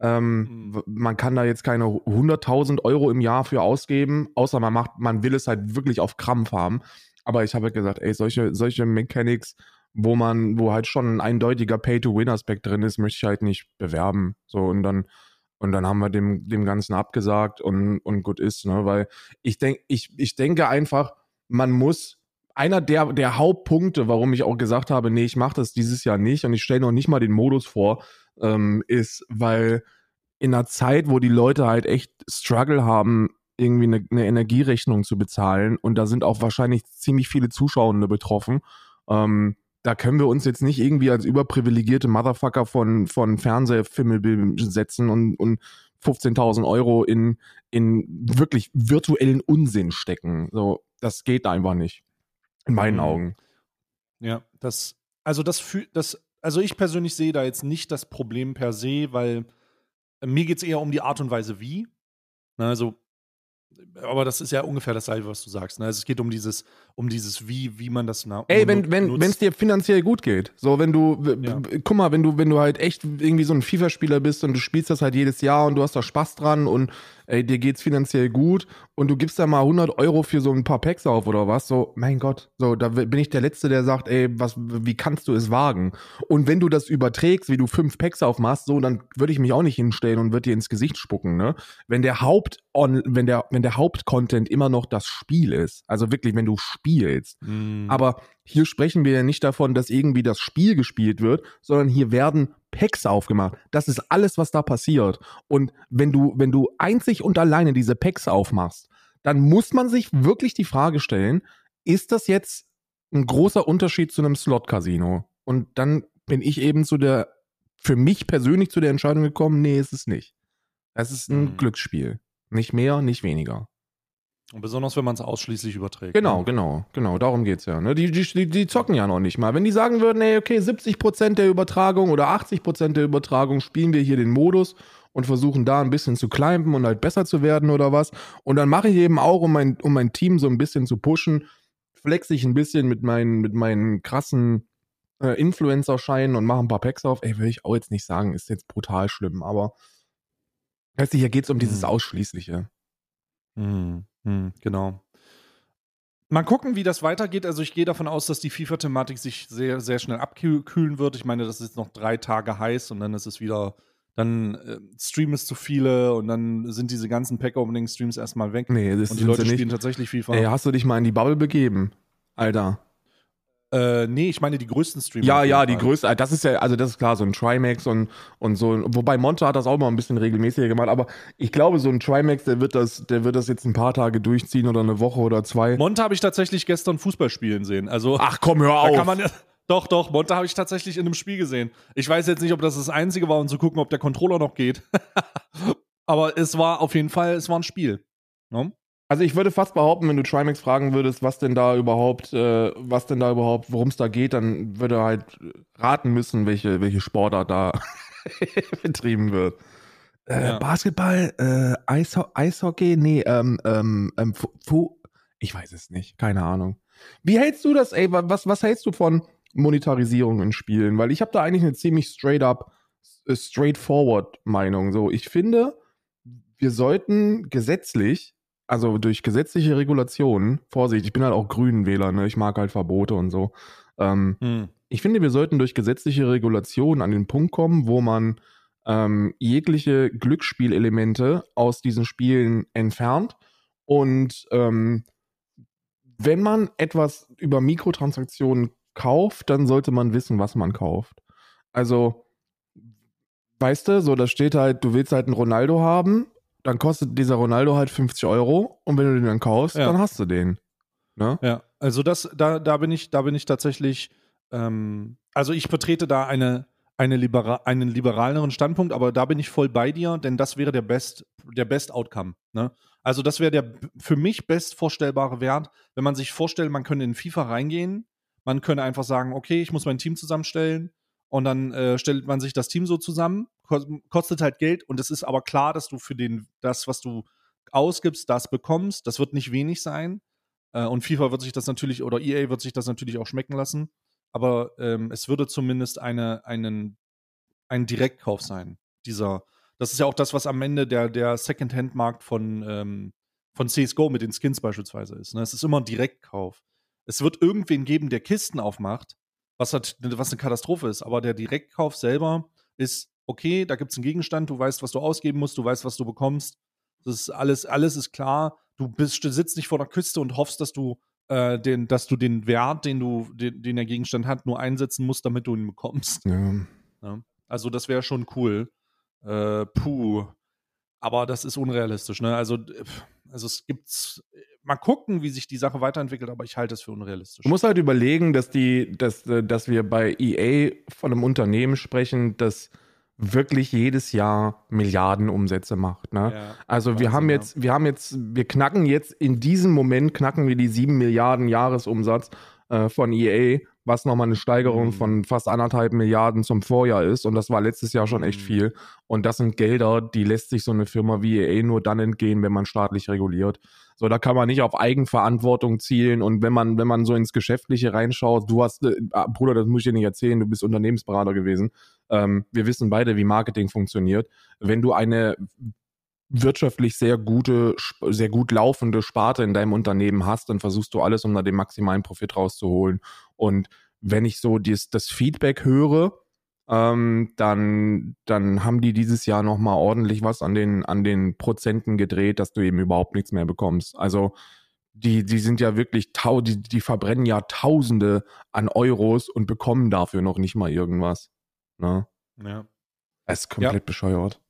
Ähm, Mhm. w- Man kann da jetzt keine hunderttausend Euro im Jahr für ausgeben, außer man macht, man will es halt wirklich auf Krampf haben. Aber ich habe halt gesagt, ey, solche, solche Mechanics, wo man, wo halt schon ein eindeutiger Pay-to-Win-Aspekt drin ist, möchte ich halt nicht bewerben. So, und dann, und dann haben wir dem, dem Ganzen abgesagt und, und gut ist, ne? Weil ich denke, ich, ich denke einfach, man muss, einer der, der Hauptpunkte, warum ich auch gesagt habe, nee, ich mache das dieses Jahr nicht und ich stelle noch nicht mal den Modus vor, ähm, ist, weil in einer Zeit, wo die Leute halt echt Struggle haben, irgendwie eine, eine Energierechnung zu bezahlen und da sind auch wahrscheinlich ziemlich viele Zuschauende betroffen, ähm, da können wir uns jetzt nicht irgendwie als überprivilegierte Motherfucker von, von Fernsehfilmen setzen und, und fünfzehntausend Euro in, in wirklich virtuellen Unsinn stecken. So, das geht einfach nicht. In meinen Mhm. Augen. Ja, das, also das fühlt, das, also ich persönlich sehe da jetzt nicht das Problem per se, weil äh, mir geht es eher um die Art und Weise, wie. Na, also, aber das ist ja ungefähr dasselbe, was du sagst. Ne? Also es geht um dieses, um dieses Wie, wie man das na, Ey, nu- wenn wenn nutzt. wenn es dir finanziell gut geht, so wenn du, w- Ja. w- guck mal, wenn du wenn du halt echt irgendwie so ein FIFA-Spieler bist und du spielst das halt jedes Jahr und du hast da Spaß dran und ey, dir geht's finanziell gut und du gibst da mal hundert Euro für so ein paar Packs auf oder was, so, mein Gott, so, da w- bin ich der Letzte, der sagt, ey, was, wie kannst du es wagen? Und wenn du das überträgst, wie du fünf Packs aufmachst, so, dann würde ich mich auch nicht hinstellen und würde dir ins Gesicht spucken, ne? Wenn der Haupt on, wenn der wenn der Hauptcontent immer noch das Spiel ist, also wirklich, wenn du spielst, Mhm. aber hier sprechen wir ja nicht davon, dass irgendwie das Spiel gespielt wird, sondern hier werden Packs aufgemacht. Das ist alles, was da passiert. Und wenn du, wenn du einzig und alleine diese Packs aufmachst, dann muss man sich wirklich die Frage stellen, ist das jetzt ein großer Unterschied zu einem Slot-Casino? Und dann bin ich eben zu der, für mich persönlich zu der Entscheidung gekommen, nee, ist es nicht. Es ist ein Mhm. Glücksspiel. Nicht mehr, nicht weniger. Und besonders, wenn man es ausschließlich überträgt. Genau, ne? genau, genau, darum geht's ja. Ne? Die, die, die zocken ja noch nicht mal. Wenn die sagen würden, ey, okay, siebzig Prozent der Übertragung oder achtzig Prozent der Übertragung spielen wir hier den Modus und versuchen da ein bisschen zu climben und halt besser zu werden oder was. Und dann mache ich eben auch, um mein, um mein Team so ein bisschen zu pushen, flex ich ein bisschen mit meinen, mit meinen krassen äh, Influencer-Scheinen und mache ein paar Packs auf. Ey, will ich auch jetzt nicht sagen, ist jetzt brutal schlimm, aber weißt du, hier geht es um dieses Mhm. Ausschließliche. Mhm. Mhm. Genau. Mal gucken, wie das weitergeht. Also ich gehe davon aus, dass die FIFA-Thematik sich sehr, sehr schnell abkühlen wird. Ich meine, das ist jetzt noch drei Tage heiß und dann ist es wieder, dann äh, streamen es zu viele und dann sind diese ganzen Pack-Opening-Streams erstmal weg. Nee, das und die sind Leute sie nicht. spielen tatsächlich FIFA. Ey, hast du dich mal in die Bubble begeben? Alter. Äh, nee, ich meine die größten Streamer. Ja, auf jeden ja, die Fall. größte, das ist ja, also das ist klar, so ein Trimax und, und so, wobei Monte hat das auch mal ein bisschen regelmäßiger gemacht, aber ich glaube, so ein Trimax, der wird das, der wird das jetzt ein paar Tage durchziehen oder eine Woche oder zwei. Monte habe ich tatsächlich gestern Fußball spielen sehen. Also, Ach komm, hör da auf. kann man ja, doch, doch, Monte habe ich tatsächlich in einem Spiel gesehen. Ich weiß jetzt nicht, ob das das einzige war, um zu gucken, ob der Controller noch geht. Aber es war auf jeden Fall, es war ein Spiel. Ne? Also ich würde fast behaupten, wenn du Trimax fragen würdest, was denn da überhaupt, äh, was denn da überhaupt, worum es da geht, dann würde er halt raten müssen, welche, welche Sportart da betrieben wird. Äh, Ja. Basketball, äh, Eisho Eishockey, nee, ähm, ähm, ähm, Fu Fu ich weiß es nicht, keine Ahnung. Wie hältst du das, ey, was, was hältst du von Monetarisierung in Spielen? Weil ich habe da eigentlich eine ziemlich straight up, äh, straightforward Meinung. So, ich finde, wir sollten gesetzlich, also durch gesetzliche Regulationen, Vorsicht, ich bin halt auch Grünenwähler, ne? Ich mag halt Verbote und so. Ähm, Hm. ich finde, wir sollten durch gesetzliche Regulationen an den Punkt kommen, wo man ähm, jegliche Glücksspielelemente aus diesen Spielen entfernt. Und ähm, wenn man etwas über Mikrotransaktionen kauft, dann sollte man wissen, was man kauft. Also, weißt du, so da steht halt, du willst halt einen Ronaldo haben, dann kostet dieser Ronaldo halt fünfzig Euro und wenn du den dann kaufst, Ja. dann hast du den. Ne? Ja, also das, da, da bin ich, da bin ich tatsächlich, ähm, also ich vertrete da eine, eine libera einen liberaleren Standpunkt, aber da bin ich voll bei dir, denn das wäre der Best, der Best Outcome. Ne? Also das wäre der b- für mich best vorstellbare Wert, wenn man sich vorstellt, man könnte in FIFA reingehen, man könnte einfach sagen, okay, ich muss mein Team zusammenstellen und dann äh, stellt man sich das Team so zusammen, ko- kostet halt Geld und es ist aber klar, dass du für den, das, was du ausgibst, das bekommst. Das wird nicht wenig sein. Äh, und FIFA wird sich das natürlich, oder E A wird sich das natürlich auch schmecken lassen. Aber ähm, es würde zumindest eine, einen, ein Direktkauf sein. Dieser, das ist ja auch das, was am Ende der, der Second-Hand-Markt von, ähm, von C S G O mit den Skins beispielsweise ist. Ne? Es ist immer ein Direktkauf. Es wird irgendwen geben, der Kisten aufmacht, was, hat, was eine Katastrophe ist. Aber der Direktkauf selber ist, okay, da gibt es einen Gegenstand, du weißt, was du ausgeben musst, du weißt, was du bekommst. Das ist alles, alles ist klar. Du bist, sitzt nicht vor der Küste und hoffst, dass du, äh, den, dass du den Wert, den du, den, den der Gegenstand hat, nur einsetzen musst, damit du ihn bekommst. Ja. Ja. Also das wäre schon cool. Äh, puh. Aber das ist unrealistisch, ne? Also, also es gibt, mal gucken, wie sich die Sache weiterentwickelt, aber ich halte es für unrealistisch. Du musst halt überlegen, dass die, dass, äh, dass wir bei E A von einem Unternehmen sprechen, das wirklich jedes Jahr Milliarden Umsätze macht. Ne? Ja, also wir Wahnsinn, haben ja. jetzt, wir haben jetzt, wir knacken jetzt in diesem Moment knacken wir die sieben Milliarden Jahresumsatz äh, von E A, was nochmal eine Steigerung Mhm. von fast anderthalb Milliarden zum Vorjahr ist. Und das war letztes Jahr schon echt Mhm. viel. Und das sind Gelder, die lässt sich so eine Firma wie E A nur dann entgehen, wenn man staatlich reguliert. So, da kann man nicht auf Eigenverantwortung zielen. Und wenn man, wenn man so ins Geschäftliche reinschaut, du hast, äh, Bruder, das muss ich dir nicht erzählen, du bist Unternehmensberater gewesen. Ähm, wir wissen beide, wie Marketing funktioniert. Wenn du eine wirtschaftlich sehr gute, sehr gut laufende Sparte in deinem Unternehmen hast, dann versuchst du alles, um da den maximalen Profit rauszuholen. Und wenn ich so dies, das Feedback höre, ähm, dann, dann haben die dieses Jahr nochmal ordentlich was an den, an den Prozenten gedreht, dass du eben überhaupt nichts mehr bekommst. Also die, die sind ja wirklich, tau, die, die verbrennen ja Tausende an Euros und bekommen dafür noch nicht mal irgendwas. Ne? Ja. Das ist komplett Ja. bescheuert.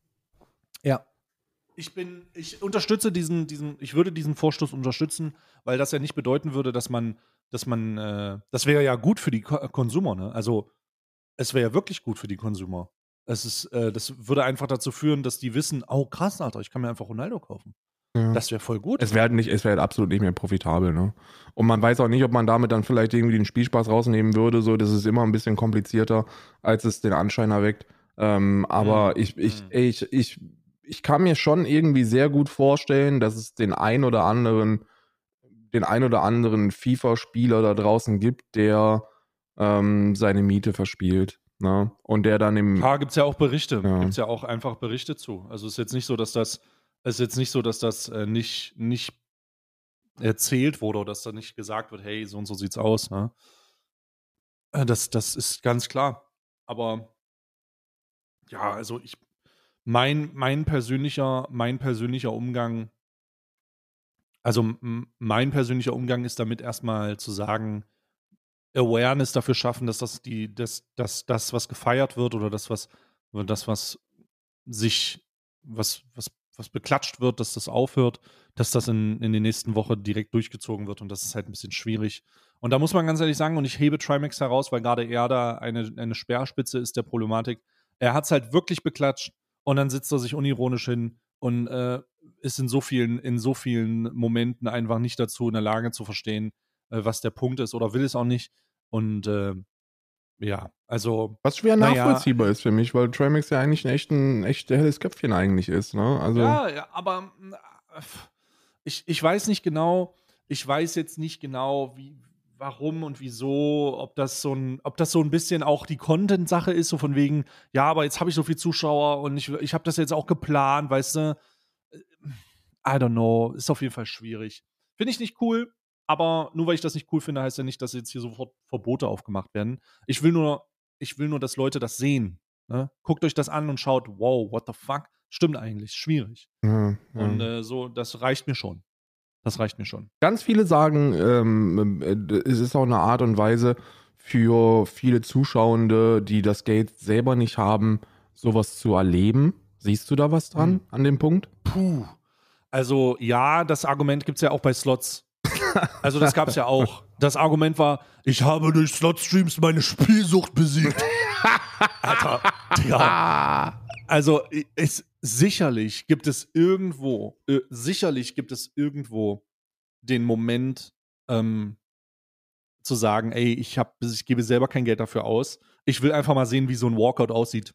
Ja. Ich bin, ich unterstütze diesen, diesen, ich würde diesen Vorstoß unterstützen, weil das ja nicht bedeuten würde, dass man, dass man, äh, das wäre ja gut für die Ko- Konsumer, ne? Also es wäre ja wirklich gut für die Konsumer. Es ist, äh, das würde einfach dazu führen, dass die wissen, oh krass, Alter, ich kann mir einfach Ronaldo kaufen. Ja. Das wäre voll gut. Es wäre halt nicht, es wäre halt absolut nicht mehr profitabel, ne? Und man weiß auch nicht, ob man damit dann vielleicht irgendwie den Spielspaß rausnehmen würde. So, das ist immer ein bisschen komplizierter, als es den Anschein erweckt. Ähm, aber Mhm. ich, ich, Mhm. ey, ich, ich ich kann mir schon irgendwie sehr gut vorstellen, dass es den ein oder anderen, den ein oder anderen FIFA-Spieler da draußen gibt, der ähm, seine Miete verspielt. Ne? Und der dann im. Ja, gibt es ja auch Berichte. Ja. Gibt es ja auch einfach Berichte zu. Also es ist jetzt nicht so, dass das, es ist jetzt nicht so, dass das äh, nicht, nicht erzählt wurde oder dass da nicht gesagt wird, hey, so und so sieht's aus. Ne? Äh, Das, das ist ganz klar. Aber ja, also ich, mein, mein persönlicher, mein persönlicher Umgang, also m- mein persönlicher Umgang ist damit erstmal zu sagen, Awareness dafür schaffen, dass das die, dass, dass das, was gefeiert wird oder das, was, oder das, was sich, was, was, was beklatscht wird, dass das aufhört, dass das in, in den nächsten Wochen direkt durchgezogen wird und das ist halt ein bisschen schwierig. Und da muss man ganz ehrlich sagen, und ich hebe Trimax heraus, weil gerade er da eine, eine Speerspitze ist der Problematik. Er hat es halt wirklich beklatscht und dann sitzt er sich unironisch hin und äh, ist in so vielen, in so vielen Momenten einfach nicht dazu in der Lage zu verstehen, äh, was der Punkt ist oder will es auch nicht. Und äh, ja, also. Was schwer naja, nachvollziehbar ist für mich, weil Trimax ja eigentlich ein echt, ein echt helles Köpfchen eigentlich ist. Ne? Also, Ja, ja, aber äh, ich, ich weiß nicht genau, ich weiß jetzt nicht genau, wie, warum und wieso, ob das so ein, ob das so ein bisschen auch die Content-Sache ist, so von wegen, ja, aber jetzt habe ich so viele Zuschauer und ich, ich habe das jetzt auch geplant, weißt du. I don't know, ist auf jeden Fall schwierig. Finde ich nicht cool, aber nur weil ich das nicht cool finde, heißt ja nicht, dass jetzt hier sofort Verbote aufgemacht werden. Ich will nur, ich will nur, dass Leute das sehen. Ne? Guckt euch das an und schaut, wow, what the fuck? Stimmt eigentlich, schwierig. ja, ja. Und äh, so, das reicht mir schon. Das reicht mir schon. Ganz viele sagen, ähm, äh, es ist auch eine Art und Weise für viele Zuschauende, die das Geld selber nicht haben, sowas zu erleben. Siehst du da was dran Hm. an dem Punkt? Puh. Also, ja, das Argument gibt es ja auch bei Slots. Also, das gab es ja auch. Das Argument war, ich habe durch Slot-Streams meine Spielsucht besiegt. Alter, Digga. Also, es, sicherlich gibt es irgendwo, äh, sicherlich gibt es irgendwo den Moment, ähm, zu sagen, ey, ich, hab, ich gebe selber kein Geld dafür aus. Ich will einfach mal sehen, wie so ein Walkout aussieht.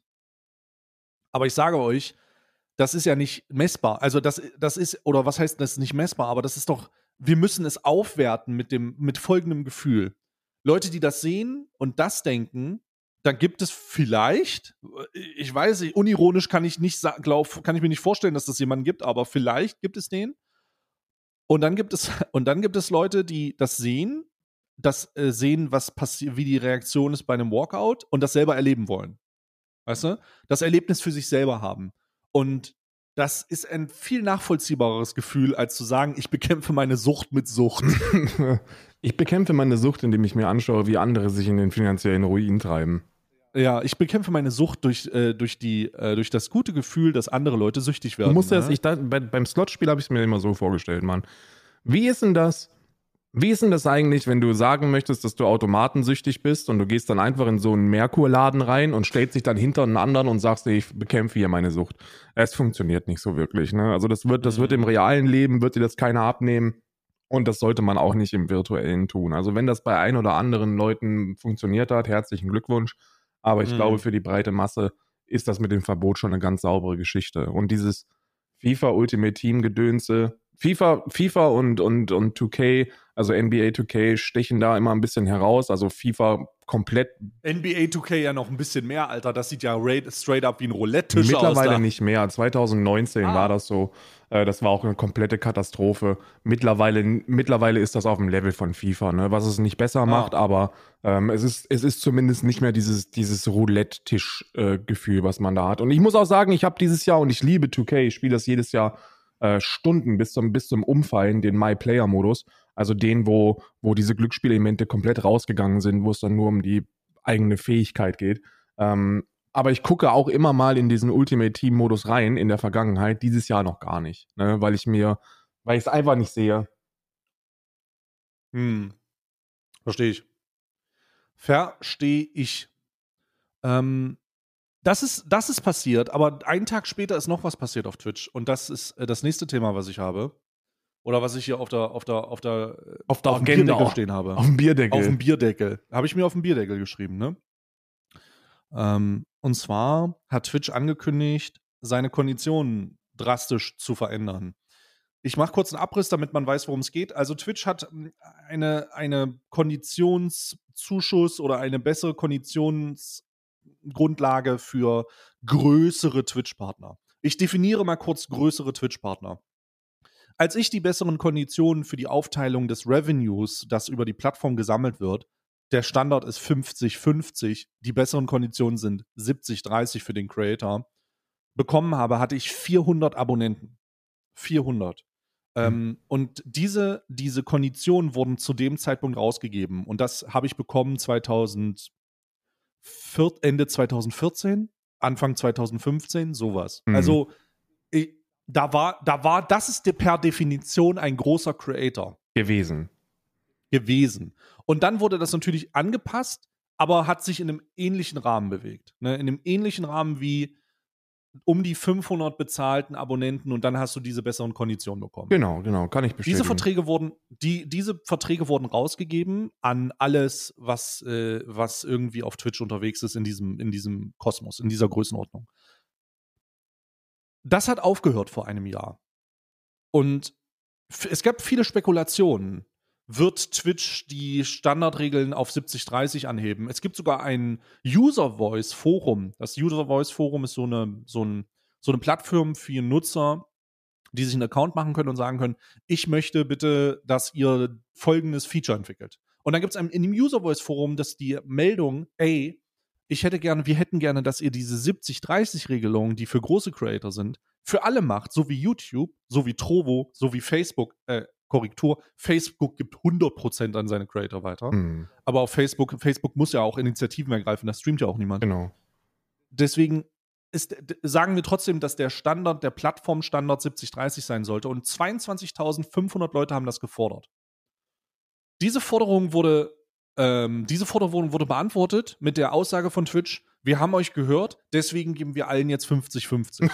Aber ich sage euch, das ist ja nicht messbar. Also das, das ist, oder was heißt das ist nicht messbar, aber das ist doch, wir müssen es aufwerten mit dem, mit folgendem Gefühl. Leute, die das sehen und das denken, dann gibt es vielleicht, ich weiß nicht, unironisch kann ich nicht glaub, kann ich mir nicht vorstellen, dass das jemanden gibt, aber vielleicht gibt es den. Und dann gibt es, und dann gibt es Leute, die das sehen, das äh, sehen, was passiert, wie die Reaktion ist bei einem Walkout und das selber erleben wollen. Weißt du? Das Erlebnis für sich selber haben. Und das ist ein viel nachvollziehbareres Gefühl, als zu sagen, ich bekämpfe meine Sucht mit Sucht. Ich bekämpfe meine Sucht, indem ich mir anschaue, wie andere sich in den finanziellen Ruin treiben. Ja, ich bekämpfe meine Sucht durch, äh, durch, die, äh, durch das gute Gefühl, dass andere Leute süchtig werden. Du musst ne? das, ich, da, bei, beim Slotspiel habe ich es mir immer so vorgestellt, Mann. Wie ist denn das? Wie ist denn das eigentlich, wenn du sagen möchtest, dass du automatensüchtig bist und du gehst dann einfach in so einen Merkurladen rein und stellst dich dann hinter einen anderen und sagst, ich bekämpfe hier meine Sucht. Es funktioniert nicht so wirklich, ne? Also das wird, das wird im realen Leben, wird dir das keiner abnehmen und das sollte man auch nicht im virtuellen tun. Also wenn das bei ein oder anderen Leuten funktioniert hat, herzlichen Glückwunsch. Aber ich Mhm. glaube, für die breite Masse ist das mit dem Verbot schon eine ganz saubere Geschichte. Und dieses FIFA Ultimate Team Gedönse, FIFA, FIFA und, und, und zwei K, also N B A zwei K, stechen da immer ein bisschen heraus. Also FIFA komplett. N B A zwei K ja noch ein bisschen mehr, Alter. Das sieht ja straight up wie ein Roulette-Tisch aus. Mittlerweile da. nicht mehr. zwanzig neunzehn Ah. war das so. Äh, das war auch eine komplette Katastrophe. Mittlerweile, mittlerweile ist das auf dem Level von FIFA, ne? Was es nicht besser macht, aber ähm, es, ist, es ist zumindest nicht mehr dieses, dieses Roulette-Tisch-Gefühl, was man da hat. Und ich muss auch sagen, ich habe dieses Jahr, und ich liebe zwei K, ich spiele das jedes Jahr äh, Stunden bis zum, bis zum Umfallen, den My-Player-Modus. Also den, wo, wo diese Glücksspielelemente komplett rausgegangen sind, wo es dann nur um die eigene Fähigkeit geht. Ähm, aber ich gucke auch immer mal in diesen Ultimate-Team-Modus rein in der Vergangenheit, dieses Jahr noch gar nicht, ne? Weil ich mir, weil ich es einfach nicht sehe. Hm. Verstehe ich. Verstehe ich. Ähm, das ist, das ist passiert, aber einen Tag später ist noch was passiert auf Twitch. Und das ist äh, das nächste Thema, was ich habe. Oder was ich hier auf der, auf der, auf der, Auf der auf dem Agenda. Bierdeckel stehen habe. Auf dem Bierdeckel. Auf dem Bierdeckel. Habe ich mir auf dem Bierdeckel geschrieben, ne? Ähm, und zwar hat Twitch angekündigt, seine Konditionen drastisch zu verändern. Ich mache kurz einen Abriss, damit man weiß, worum es geht. Also Twitch hat eine, eine Konditionszuschuss oder eine bessere Konditionsgrundlage für größere Twitch-Partner. Ich definiere mal kurz größere Twitch-Partner. Als ich die besseren Konditionen für die Aufteilung des Revenues, das über die Plattform gesammelt wird, der Standard ist fünfzig fünfzig, die besseren Konditionen sind siebzig dreißig für den Creator, bekommen habe, hatte ich vierhundert Abonnenten. vierhundert. Mhm. Ähm, und diese, diese Konditionen wurden zu dem Zeitpunkt rausgegeben. Und das habe ich bekommen zweitausendvier, Ende zweitausendvierzehn, Anfang zweitausendfünfzehn, sowas. Mhm. Also ich, da war, da war, das ist per Definition ein großer Creator. Gewesen. Gewesen. Und dann wurde das natürlich angepasst, aber hat sich in einem ähnlichen Rahmen bewegt. Ne? In einem ähnlichen Rahmen wie um die fünfhundert bezahlten Abonnenten und dann hast du diese besseren Konditionen bekommen. Genau, genau, kann ich bestätigen. Diese Verträge wurden, die, diese Verträge wurden rausgegeben an alles, was, äh, was irgendwie auf Twitch unterwegs ist in diesem, in diesem Kosmos, in dieser Größenordnung. Das hat aufgehört vor einem Jahr. Und f- es gab viele Spekulationen. Wird Twitch die Standardregeln auf siebzig dreißig anheben? Es gibt sogar ein User-Voice-Forum. Das User-Voice-Forum ist so eine, so, ein, so eine Plattform für Nutzer, die sich einen Account machen können und sagen können, ich möchte bitte, dass ihr folgendes Feature entwickelt. Und dann gibt es in dem User-Voice-Forum das die Meldung, ey, ich hätte gerne, wir hätten gerne, dass ihr diese siebzig dreißig Regelungen, die für große Creator sind, für alle macht, so wie YouTube, so wie Trovo, so wie Facebook, äh, Korrektur, Facebook gibt hundert Prozent an seine Creator weiter. Mhm. Aber auf Facebook, Facebook muss ja auch Initiativen ergreifen, das streamt ja auch niemand. Genau. Deswegen ist, sagen wir trotzdem, dass der Standard, der Plattformstandard siebzig dreißig sein sollte und zweiundzwanzigtausendfünfhundert Leute haben das gefordert. Diese Forderung wurde, ähm, diese Forderung wurde beantwortet mit der Aussage von Twitch, wir haben euch gehört, deswegen geben wir allen jetzt fünfzig fünfzig.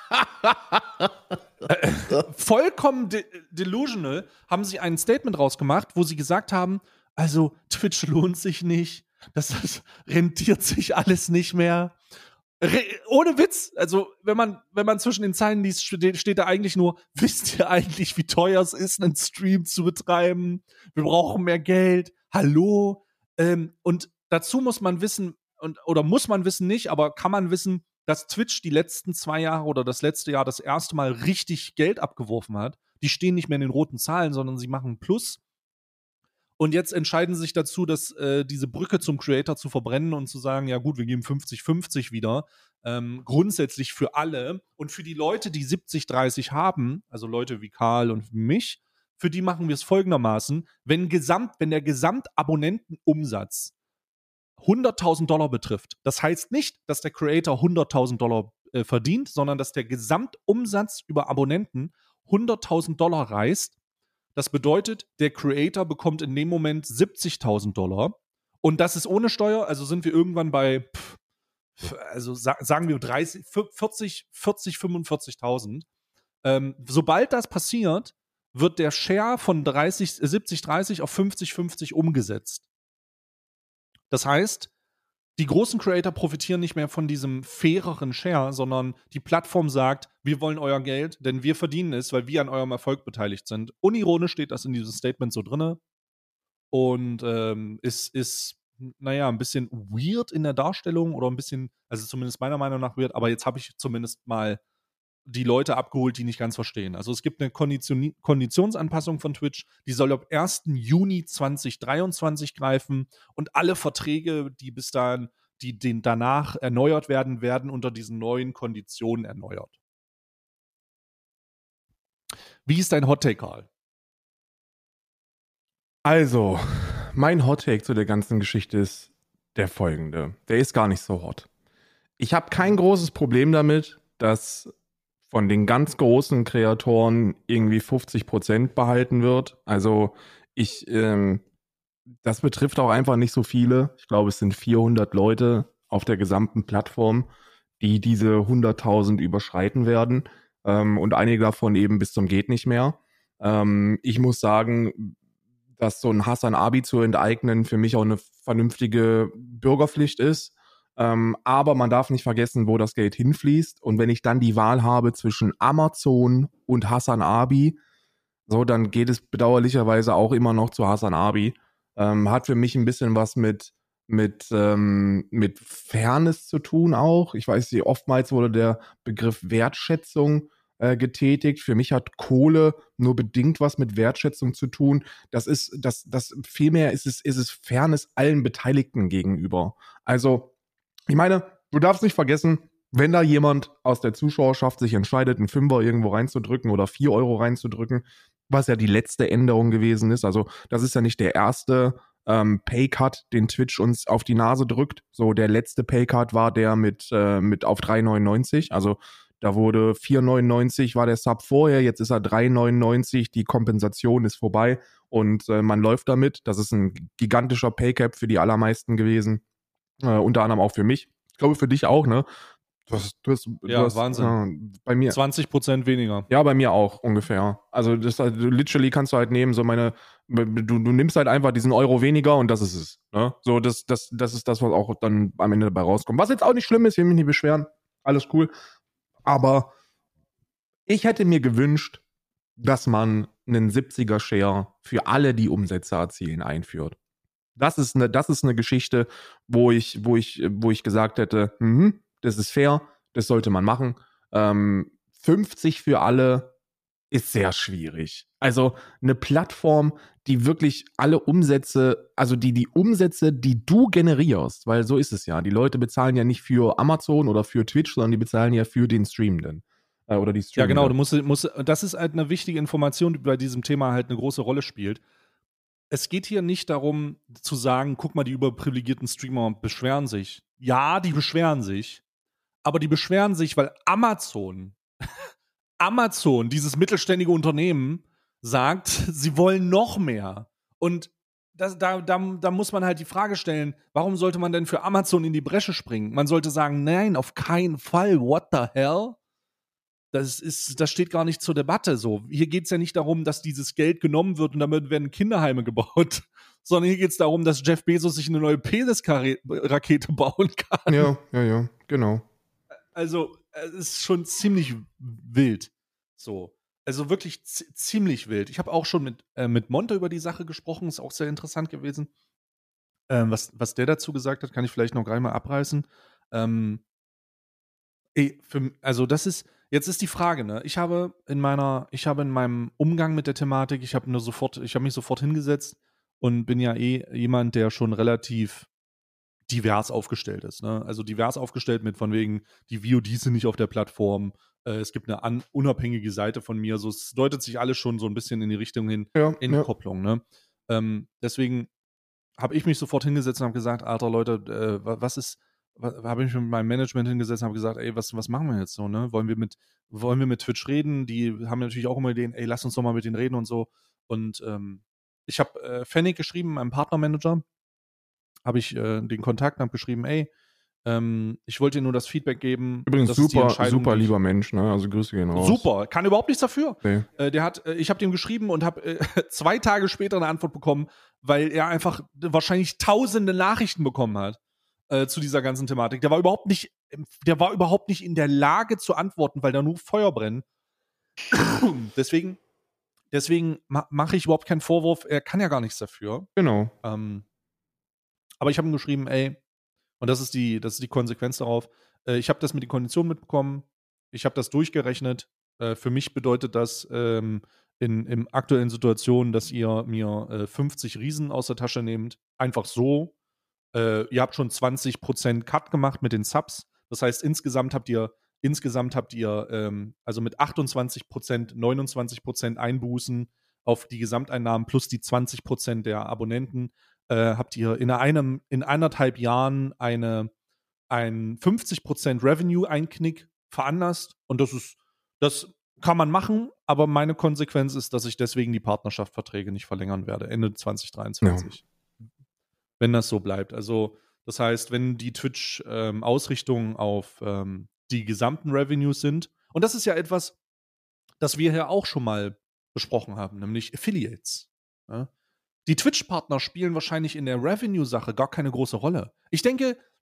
äh, vollkommen de- delusional haben sie ein Statement rausgemacht, wo sie gesagt haben, also Twitch lohnt sich nicht, das, das rentiert sich alles nicht mehr. Re- ohne Witz, also wenn man, wenn man zwischen den Zeilen liest, steht, steht da eigentlich nur, wisst ihr eigentlich, wie teuer es ist, einen Stream zu betreiben? Wir brauchen mehr Geld. Hallo? Ähm, und dazu muss man wissen, und, oder muss man wissen nicht, aber kann man wissen, dass Twitch die letzten zwei Jahre oder das letzte Jahr das erste Mal richtig Geld abgeworfen hat. Die stehen nicht mehr in den roten Zahlen, sondern sie machen Plus. Und jetzt entscheiden sie sich dazu, dass äh, diese Brücke zum Creator zu verbrennen und zu sagen, ja gut, wir geben fünfzig fünfzig wieder. Ähm, grundsätzlich für alle. Und für die Leute, die siebzig dreißig haben, also Leute wie Karl und mich, für die machen wir es folgendermaßen, wenn, Gesamt, wenn der Gesamtabonnentenumsatz hunderttausend Dollar betrifft. Das heißt nicht, dass der Creator hunderttausend Dollar äh, verdient, sondern dass der Gesamtumsatz über Abonnenten hunderttausend Dollar reißt. Das bedeutet, der Creator bekommt in dem Moment siebzigtausend Dollar. Und das ist ohne Steuer, also sind wir irgendwann bei, pff, also sa- sagen wir dreißig, vierzig, vierzig, fünfundvierzigtausend. Ähm, sobald das passiert, wird der Share von dreißig, siebzig dreißig auf fünfzig fünfzig umgesetzt. Das heißt, die großen Creator profitieren nicht mehr von diesem faireren Share, sondern die Plattform sagt, wir wollen euer Geld, denn wir verdienen es, weil wir an eurem Erfolg beteiligt sind. Unironisch steht das in diesem Statement so drinne und ähm, ist, ist, naja, ein bisschen weird in der Darstellung oder ein bisschen, also zumindest meiner Meinung nach weird, aber jetzt habe ich zumindest mal die Leute abgeholt, die nicht ganz verstehen. Also es gibt eine Kondition- Konditionsanpassung von Twitch, die soll ab ersten Juni zweitausenddreiundzwanzig greifen und alle Verträge, die bis dahin, die den danach erneuert werden, werden unter diesen neuen Konditionen erneuert. Wie ist dein Hottake, Karl? Also, mein Hottake zu der ganzen Geschichte ist der folgende. Der ist gar nicht so hot. Ich habe kein großes Problem damit, dass von den ganz großen Kreatoren irgendwie fünfzig Prozent behalten wird. Also ich, ähm, das betrifft auch einfach nicht so viele. Ich glaube, es sind vierhundert Leute auf der gesamten Plattform, die diese hunderttausend überschreiten werden. Ähm, und einige davon eben bis zum geht nicht mehr. Ähm, ich muss sagen, dass so ein Hasan Abi zu enteignen für mich auch eine vernünftige Bürgerpflicht ist. Ähm, aber man darf nicht vergessen, wo das Geld hinfließt. Und wenn ich dann die Wahl habe zwischen Amazon und Hasan Abi, so, dann geht es bedauerlicherweise auch immer noch zu Hasan Abi. Ähm, hat für mich ein bisschen was mit, mit, ähm, mit Fairness zu tun auch. Ich weiß nicht, oftmals wurde der Begriff Wertschätzung äh, getätigt. Für mich hat Kohle nur bedingt was mit Wertschätzung zu tun. Das ist, das, das vielmehr ist es, ist es Fairness allen Beteiligten gegenüber. Also, ich meine, du darfst nicht vergessen, wenn da jemand aus der Zuschauerschaft sich entscheidet, einen Fünfer irgendwo reinzudrücken oder vier Euro reinzudrücken, was ja die letzte Änderung gewesen ist. Also das ist ja nicht der erste ähm, Paycut, den Twitch uns auf die Nase drückt. So, der letzte Paycut war der mit, äh, mit auf drei neunundneunzig. Also da wurde vier neunundneunzig war der Sub vorher, jetzt ist er drei neunundneunzig, die Kompensation ist vorbei und äh, man läuft damit. Das ist ein gigantischer Paycap für die allermeisten gewesen. Äh, unter anderem auch für mich. Ich glaube für dich auch, ne? Du hast, du hast, Ja, du hast, Wahnsinn. Äh, bei mir. zwanzig Prozent weniger. Ja, bei mir auch ungefähr. Also das also, literally kannst du halt nehmen, so meine, du, du nimmst halt einfach diesen Euro weniger und das ist es. Ne? So, das, das, das ist das, was auch dann am Ende dabei rauskommt. Was jetzt auch nicht schlimm ist, ich will mich nicht beschweren. Alles cool. Aber ich hätte mir gewünscht, dass man einen siebziger-Share für alle, die Umsätze erzielen, einführt. Das ist eine, das ist eine Geschichte, wo ich, wo ich, wo ich gesagt hätte, mhm, das ist fair, das sollte man machen. Ähm, fünfzig für alle ist sehr schwierig. Also eine Plattform, die wirklich alle Umsätze, also die die Umsätze, die du generierst, weil so ist es ja. Die Leute bezahlen ja nicht für Amazon oder für Twitch, sondern die bezahlen ja für den Streamenden. Äh, oder die Streamenden. Ja, genau. Du musst, musst, das ist halt eine wichtige Information, die bei diesem Thema halt eine große Rolle spielt. Es geht hier nicht darum, zu sagen, guck mal, die überprivilegierten Streamer beschweren sich. Ja, die beschweren sich. Aber die beschweren sich, weil Amazon, Amazon, dieses mittelständige Unternehmen, sagt, sie wollen noch mehr. Und das, da, da, da muss man halt die Frage stellen, warum sollte man denn für Amazon in die Bresche springen? Man sollte sagen, nein, auf keinen Fall, what the hell? Das, ist, das steht gar nicht zur Debatte so. Hier geht es ja nicht darum, dass dieses Geld genommen wird und damit werden Kinderheime gebaut, sondern hier geht es darum, dass Jeff Bezos sich eine neue Penis-Rakete bauen kann. Ja, ja, ja, genau. Also, es ist schon ziemlich wild. So. Also wirklich z- ziemlich wild. Ich habe auch schon mit, äh, mit Monte über die Sache gesprochen, ist auch sehr interessant gewesen. Ähm, was, was der dazu gesagt hat, kann ich vielleicht noch gleich mal abreißen. Ähm, ey, für, also das ist, jetzt ist die Frage, ne? Ich habe in meiner, ich habe in meinem Umgang mit der Thematik, ich habe nur sofort, ich habe mich sofort hingesetzt und bin ja eh jemand, der schon relativ divers aufgestellt ist. Ne? Also divers aufgestellt mit von wegen, die V O Ds sind nicht auf der Plattform, äh, es gibt eine an, unabhängige Seite von mir, so, es deutet sich alles schon so ein bisschen in die Richtung hin, Ja, Entkopplung. Ne? Ähm, deswegen habe ich mich sofort hingesetzt und habe gesagt, Alter Leute, äh, was ist, habe ich mich mit meinem Management hingesetzt und habe gesagt, ey, was, was machen wir jetzt so, ne? Wollen wir mit, wollen wir mit Twitch reden? Die haben natürlich auch immer Ideen, ey, lass uns doch mal mit denen reden und so. Und ähm, ich habe äh, Fennec geschrieben, meinem Partnermanager, habe ich äh, den Kontakt und habe geschrieben, ey, ähm, ich wollte dir nur das Feedback geben. Übrigens das ist die super, Entscheidung, super die ich- lieber Mensch, ne? Also Grüße gehen raus. Super, kann überhaupt nichts dafür. Nee. Äh, der hat, äh, ich habe dem geschrieben und habe äh, zwei Tage später eine Antwort bekommen, weil er einfach wahrscheinlich tausende Nachrichten bekommen hat äh, zu dieser ganzen Thematik. Der war überhaupt nicht, der war überhaupt nicht in der Lage zu antworten, weil da nur Feuer brennt. deswegen, deswegen ma mache ich überhaupt keinen Vorwurf. Er kann ja gar nichts dafür. Genau. Ähm, aber ich habe ihm geschrieben, ey, und das ist die, das ist die Konsequenz darauf. Äh, ich habe das mit den Konditionen mitbekommen. Ich habe das durchgerechnet. Äh, für mich bedeutet das ähm, in, in aktuellen Situationen, dass ihr mir äh, fünfzig Riesen aus der Tasche nehmt. Einfach so. Äh, ihr habt schon zwanzig Prozent Cut gemacht mit den Subs. Das heißt, insgesamt habt ihr, insgesamt habt ihr ähm, also mit achtundzwanzig Prozent, neunundzwanzig Prozent Einbußen auf die Gesamteinnahmen plus die zwanzig Prozent der Abonnenten. Äh, habt ihr in einem, in anderthalb Jahren eine, ein fünfzig Prozent Revenue-Einknick veranlasst. Und das ist, das kann man machen, aber meine Konsequenz ist, dass ich deswegen die Partnerschaftsverträge nicht verlängern werde, Ende zwanzig dreiundzwanzig. Ja. Wenn das so bleibt. Also, das heißt, wenn die Twitch-Ausrichtungen ähm, auf ähm, die gesamten Revenues sind, und das ist ja etwas, das wir hier auch schon mal besprochen haben, nämlich Affiliates. Ja? Die Twitch-Partner spielen wahrscheinlich in der Revenue-Sache gar keine große Rolle. Ich denke,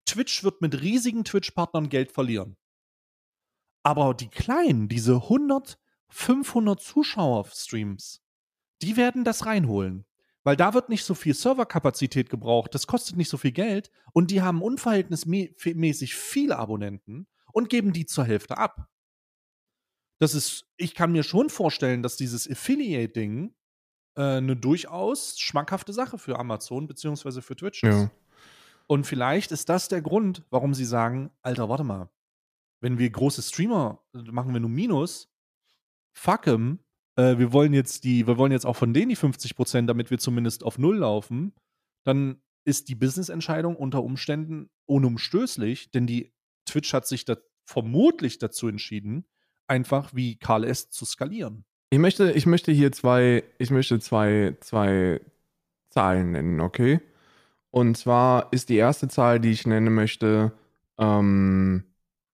Twitch wird mit riesigen Twitch-Partnern Geld verlieren. Aber die kleinen, diese hundert, fünfhundert Zuschauer-Streams, die werden das reinholen. Weil da wird nicht so viel Serverkapazität gebraucht, das kostet nicht so viel Geld und die haben unverhältnismäßig viele Abonnenten und geben die zur Hälfte ab. Das ist, ich kann mir schon vorstellen, dass dieses Affiliate-Ding äh, eine durchaus schmackhafte Sache für Amazon bzw. für Twitch ist. Ja. Und vielleicht ist das der Grund, warum sie sagen, Alter, warte mal, wenn wir große Streamer, machen wir nur Minus, fuck 'em, äh, wir wollen jetzt die, wir wollen jetzt auch von denen die fünfzig Prozent, damit wir zumindest auf Null laufen, dann ist die Business-Entscheidung unter Umständen unumstößlich, denn die Twitch hat sich da vermutlich dazu entschieden, einfach wie Karl S. zu skalieren. Ich möchte, ich möchte hier zwei, ich möchte zwei, zwei Zahlen nennen, okay? Und zwar ist die erste Zahl, die ich nennen möchte, ähm,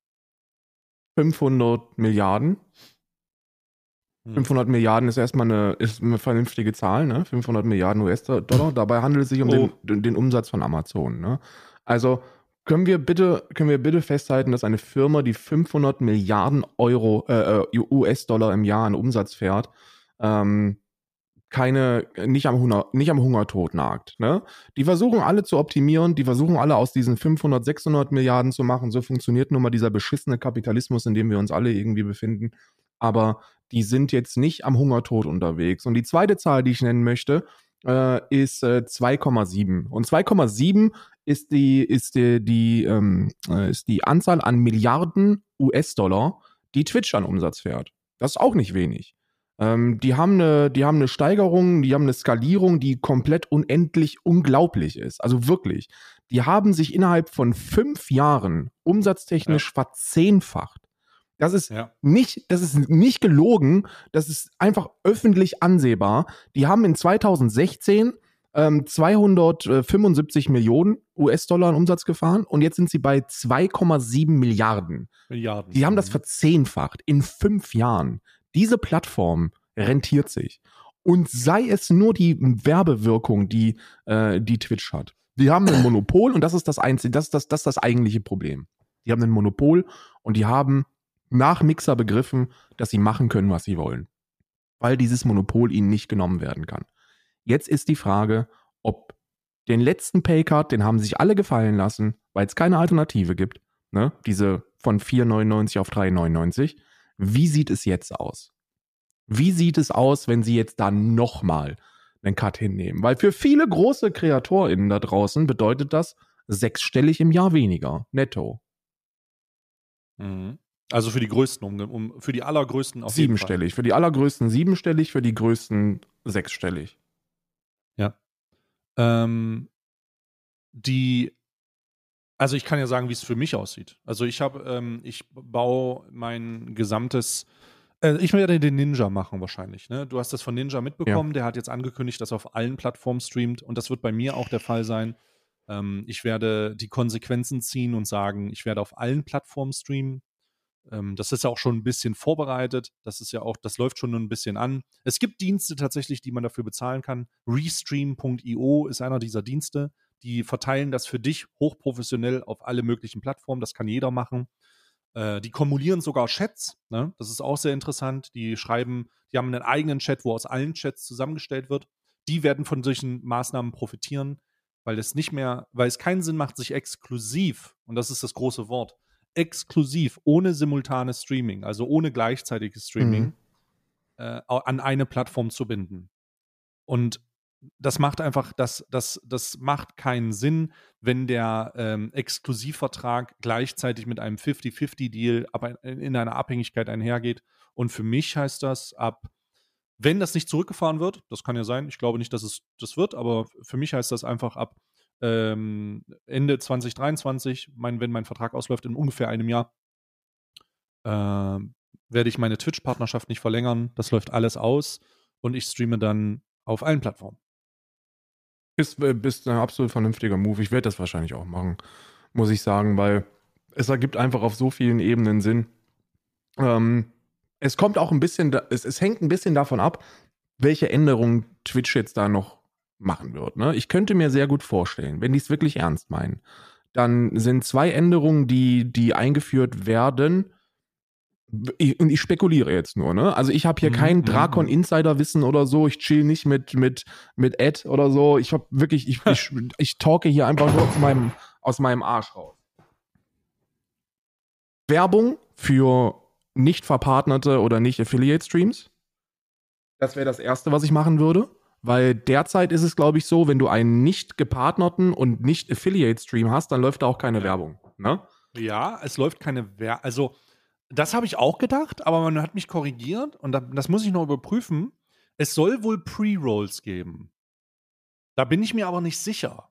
fünfhundert Milliarden. Hm. fünfhundert Milliarden ist erstmal eine, ist eine vernünftige Zahl, ne? fünfhundert Milliarden U S-Dollar. Dabei handelt es sich um Oh. den, den Umsatz von Amazon, ne? Also können wir bitte, können wir bitte festhalten, dass eine Firma, die fünfhundert Milliarden Euro, äh, U S-Dollar im Jahr an Umsatz fährt, ähm, keine, nicht am Hunger, nicht am Hungertod nagt, ne? Die versuchen alle zu optimieren, die versuchen alle aus diesen fünfhundert, sechshundert Milliarden zu machen. So funktioniert nun mal dieser beschissene Kapitalismus, in dem wir uns alle irgendwie befinden. Aber die sind jetzt nicht am Hungertod unterwegs. Und die zweite Zahl, die ich nennen möchte, äh, ist äh, zwei Komma sieben. Und zwei Komma sieben ist die, ist die, die, ähm, äh, ist die Anzahl an Milliarden U S-Dollar, die Twitch an Umsatz fährt. Das ist auch nicht wenig. Ähm, die haben eine, die haben eine Steigerung, die haben eine Skalierung, die komplett unendlich unglaublich ist. Also wirklich. Die haben sich innerhalb von fünf Jahren umsatztechnisch Ja. verzehnfacht. Das ist Ja. nicht, das ist nicht gelogen, das ist einfach öffentlich ansehbar. Die haben in zweitausendsechzehn ähm, zweihundertfünfundsiebzig Millionen U S-Dollar an Umsatz gefahren und jetzt sind sie bei zwei Komma sieben Milliarden. Milliarden. Die haben das Mhm. verzehnfacht in fünf Jahren. Diese Plattform rentiert sich. Und sei es nur die Werbewirkung, die, äh, die Twitch hat. Die haben ein Monopol und das ist das einzige, das ist das, das ist das eigentliche Problem. Die haben ein Monopol und die haben nach Mixer begriffen, dass sie machen können, was sie wollen. Weil dieses Monopol ihnen nicht genommen werden kann. Jetzt ist die Frage, ob den letzten Paycard, den haben sich alle gefallen lassen, weil es keine Alternative gibt. Ne? Diese von vier neunundneunzig auf drei neunundneunzig. Wie sieht es jetzt aus? Wie sieht es aus, wenn sie jetzt da nochmal einen Cut hinnehmen? Weil für viele große KreatorInnen da draußen bedeutet das sechsstellig im Jahr weniger, netto. Mhm. Also für die größten, um, um für die allergrößten auf jeden Fall. Siebenstellig. Für die allergrößten siebenstellig, für die größten sechsstellig. Ähm, die, also ich kann ja sagen, wie es für mich aussieht. Also ich habe, ähm, ich baue mein gesamtes, äh, ich werde den Ninja machen wahrscheinlich. Ne? Du hast das von Ninja mitbekommen. Der hat jetzt angekündigt, dass er auf allen Plattformen streamt und das wird bei mir auch der Fall sein. Ähm, ich werde die Konsequenzen ziehen und sagen, ich werde auf allen Plattformen streamen. Ähm, das ist ja auch schon ein bisschen vorbereitet. Das ist ja auch, das läuft schon ein bisschen an. Es gibt Dienste tatsächlich, die man dafür bezahlen kann. Restream punkt io ist einer dieser Dienste. Die verteilen das für dich hochprofessionell auf alle möglichen Plattformen. Das kann jeder machen. Äh, die kumulieren sogar Chats. Ne? Das ist auch sehr interessant. Die schreiben, die haben einen eigenen Chat, wo aus allen Chats zusammengestellt wird. Die werden von solchen Maßnahmen profitieren, weil es nicht mehr, weil es keinen Sinn macht, sich exklusiv, und das ist das große Wort, exklusiv, ohne simultanes Streaming, also ohne gleichzeitiges Streaming, Mhm. äh, an eine Plattform zu binden. Und das macht einfach, das, das, das macht keinen Sinn, wenn der ähm, Exklusivvertrag gleichzeitig mit einem fünfzig fünfzig Deal aber in, in einer Abhängigkeit einhergeht. Und für mich heißt das ab, wenn das nicht zurückgefahren wird, das kann ja sein, ich glaube nicht, dass es das wird, aber für mich heißt das einfach ab ähm, Ende zwanzig dreiundzwanzig, mein, wenn mein Vertrag ausläuft, in ungefähr einem Jahr, äh, werde ich meine Twitch-Partnerschaft nicht verlängern. Das läuft alles aus und ich streame dann auf allen Plattformen. Ist, ist ein absolut vernünftiger Move. Ich werde das wahrscheinlich auch machen, muss ich sagen, weil es ergibt einfach auf so vielen Ebenen Sinn. Ähm, es kommt auch ein bisschen, da, es, es hängt ein bisschen davon ab, welche Änderungen Twitch jetzt da noch machen wird. Ne? Ich könnte mir sehr gut vorstellen, wenn die es wirklich ernst meinen, dann sind zwei Änderungen, die, die eingeführt werden. Ich, und ich spekuliere jetzt nur, ne? Also ich habe hier Mhm, kein mhm, Drakon-Insider-Wissen oder so. Ich chill nicht mit, mit, mit Ed oder so. Ich habe wirklich, ich, ich, ich talke hier einfach nur aus meinem, aus meinem Arsch raus. Werbung für nicht verpartnerte oder nicht Affiliate-Streams. Das wäre das Erste, was ich machen würde. Weil derzeit ist es, glaube ich, so, wenn du einen nicht gepartnerten und nicht Affiliate-Stream hast, dann läuft da auch keine Ja. Werbung. Ne? Ja, es läuft keine Werbung. Also, das habe ich auch gedacht, aber man hat mich korrigiert und da, das muss ich noch überprüfen. Es soll wohl Pre-Rolls geben. Da bin ich mir aber nicht sicher.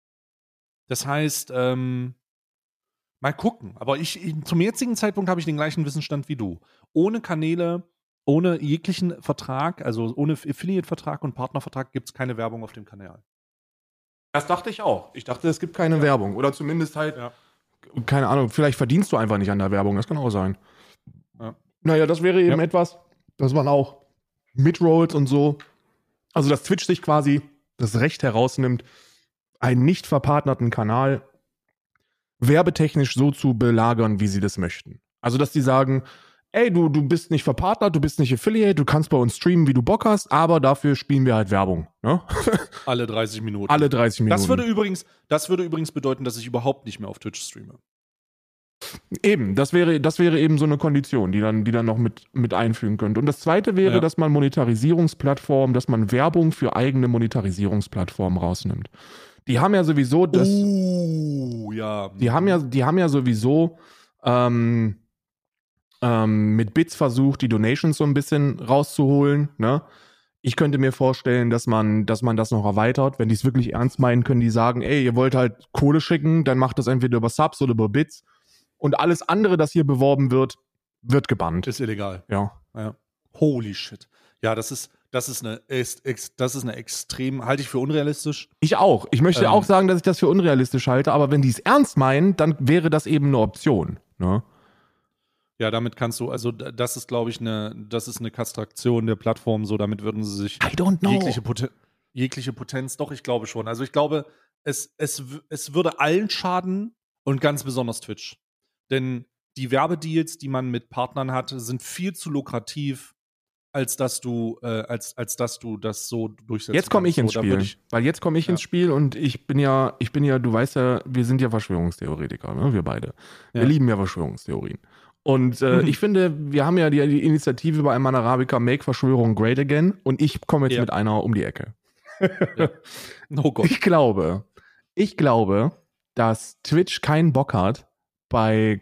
Das heißt, ähm, mal gucken. Aber ich, ich zum jetzigen Zeitpunkt habe ich den gleichen Wissensstand wie du. Ohne Kanäle, ohne jeglichen Vertrag, also ohne Affiliate-Vertrag und Partnervertrag gibt es keine Werbung auf dem Kanal. Das dachte ich auch. Ich dachte, es gibt keine ja. Werbung. Oder zumindest halt, ja. keine Ahnung, vielleicht verdienst du einfach nicht an der Werbung. Das kann auch sein. Ja. Naja, das wäre eben ja. etwas, dass man auch Midrolls und so, also dass Twitch sich quasi das Recht herausnimmt, einen nicht verpartnerten Kanal werbetechnisch so zu belagern, wie sie das möchten. Also, dass die sagen, ey, du, du bist nicht verpartnert, du bist nicht Affiliate, du kannst bei uns streamen, wie du Bock hast, aber dafür spielen wir halt Werbung. Ne? Alle dreißig Minuten. Alle dreißig Minuten. Das würde übrigens, das würde übrigens bedeuten, dass ich überhaupt nicht mehr auf Twitch streame. Eben, das wäre, das wäre eben so eine Kondition, die dann, die dann noch mit, mit einfügen könnte. Und das Zweite wäre, ja. dass man Monetarisierungsplattformen, dass man Werbung für eigene Monetarisierungsplattformen rausnimmt. Die haben ja sowieso das. Oh, ja. Die haben ja, die haben ja sowieso ähm, ähm, mit Bits versucht, die Donations so ein bisschen rauszuholen. Ne? Ich könnte mir vorstellen, dass man, dass man das noch erweitert. Wenn die es wirklich ernst meinen, können die sagen, ey, ihr wollt halt Kohle schicken, dann macht das entweder über Subs oder über Bits. Und alles andere, das hier beworben wird, wird gebannt. Ist illegal. Ja. ja. Holy shit. Ja, das ist, das ist eine, ist, ist, das ist eine extrem, halte ich für unrealistisch. Ich auch. Ich möchte ähm, auch sagen, dass ich das für unrealistisch halte, aber wenn die es ernst meinen, dann wäre das eben eine Option. Ne? Ja, damit kannst du, also das ist, glaube ich, eine, das ist eine Kastration der Plattform, so damit würden sie sich I don't know. Jegliche, Poten- jegliche Potenz, doch, ich glaube schon. Also ich glaube, es, es, es würde allen schaden und ganz besonders Twitch. Denn die Werbedeals, die man mit Partnern hat, sind viel zu lukrativ, als dass du, äh, als, als dass du das so durchsetzt. Jetzt komme ich ins so, Spiel. Ich, weil jetzt komme ich ja. ins Spiel und ich bin ja, ich bin ja, du weißt ja, wir sind ja Verschwörungstheoretiker, ne? Wir beide. Wir ja. lieben ja Verschwörungstheorien. Und äh, mhm. ich finde, wir haben ja die, die Initiative bei Ayman Arabica Make Verschwörung Great Again und ich komme jetzt ja. mit einer um die Ecke. ja. Oh Gott. Ich glaube, ich glaube, dass Twitch keinen Bock hat, bei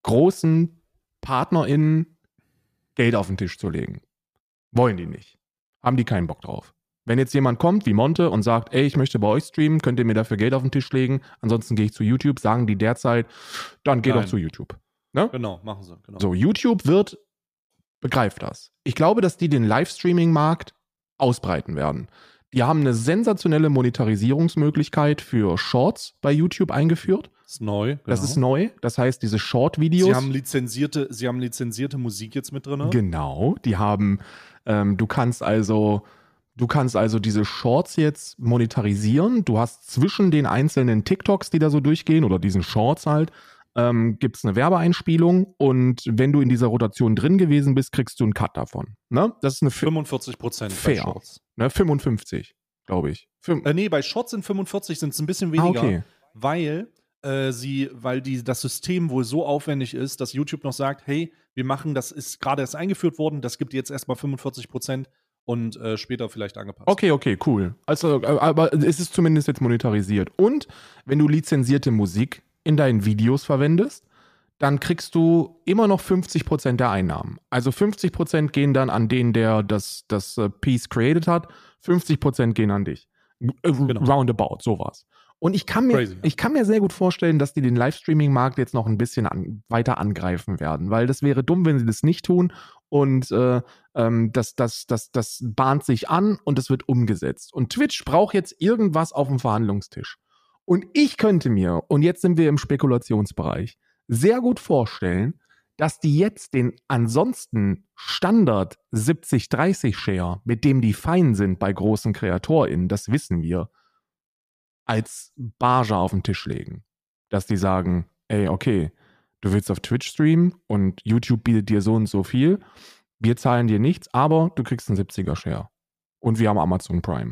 großen PartnerInnen Geld auf den Tisch zu legen. Wollen die nicht. Haben die keinen Bock drauf. Wenn jetzt jemand kommt wie Monte und sagt, ey, ich möchte bei euch streamen, könnt ihr mir dafür Geld auf den Tisch legen, ansonsten gehe ich zu YouTube, sagen die derzeit, dann geh Nein. doch zu YouTube. Ne? Genau, machen sie. Genau. So, YouTube wird, begreift das. Ich glaube, dass die den Livestreaming-Markt ausbreiten werden. Die haben eine sensationelle Monetarisierungsmöglichkeit für Shorts bei YouTube eingeführt. Das ist neu. Genau. Das ist neu. Das heißt, diese Short-Videos. Sie haben lizenzierte, sie haben lizenzierte Musik jetzt mit drin. Genau. Die haben, ähm, du kannst also, du kannst also diese Shorts jetzt monetarisieren. Du hast zwischen den einzelnen TikToks, die da so durchgehen, oder diesen Shorts halt, ähm, gibt es eine Werbeeinspielung und wenn du in dieser Rotation drin gewesen bist, kriegst du einen Cut davon. Ne? Das ist eine fünfundvierzig Prozent fair. bei Shorts. Ne? fünfundfünfzig, glaube ich. Fün- äh, nee, bei Shorts sind fünfundvierzig, sind es ein bisschen weniger, ah, okay. weil äh, sie, weil die, das System wohl so aufwendig ist, dass YouTube noch sagt, hey, wir machen, das ist gerade erst eingeführt worden, das gibt jetzt erstmal fünfundvierzig Prozent und äh, später vielleicht angepasst. Okay, okay, cool. Also, aber es ist zumindest jetzt monetarisiert. Und wenn du lizenzierte Musik in deinen Videos verwendest, dann kriegst du immer noch fünfzig Prozent der Einnahmen. Also fünfzig Prozent gehen dann an den, der das, das uh, Piece created hat, fünfzig Prozent gehen an dich. Genau. Roundabout, sowas. Und ich kann, mir, Crazy, ja. ich kann mir sehr gut vorstellen, dass die den Livestreaming-Markt jetzt noch ein bisschen an, weiter angreifen werden, weil das wäre dumm, wenn sie das nicht tun und äh, ähm, das, das, das, das bahnt sich an und es wird umgesetzt. Und Twitch braucht jetzt irgendwas auf dem Verhandlungstisch. Und ich könnte mir, und jetzt sind wir im Spekulationsbereich, sehr gut vorstellen, dass die jetzt den ansonsten Standard siebzig dreißig Share, mit dem die fein sind bei großen KreatorInnen, das wissen wir, als Barge auf den Tisch legen. dass die sagen, ey, okay, du willst auf Twitch streamen und YouTube bietet dir so und so viel, wir zahlen dir nichts, aber du kriegst einen siebziger-Share. Und wir haben Amazon Prime.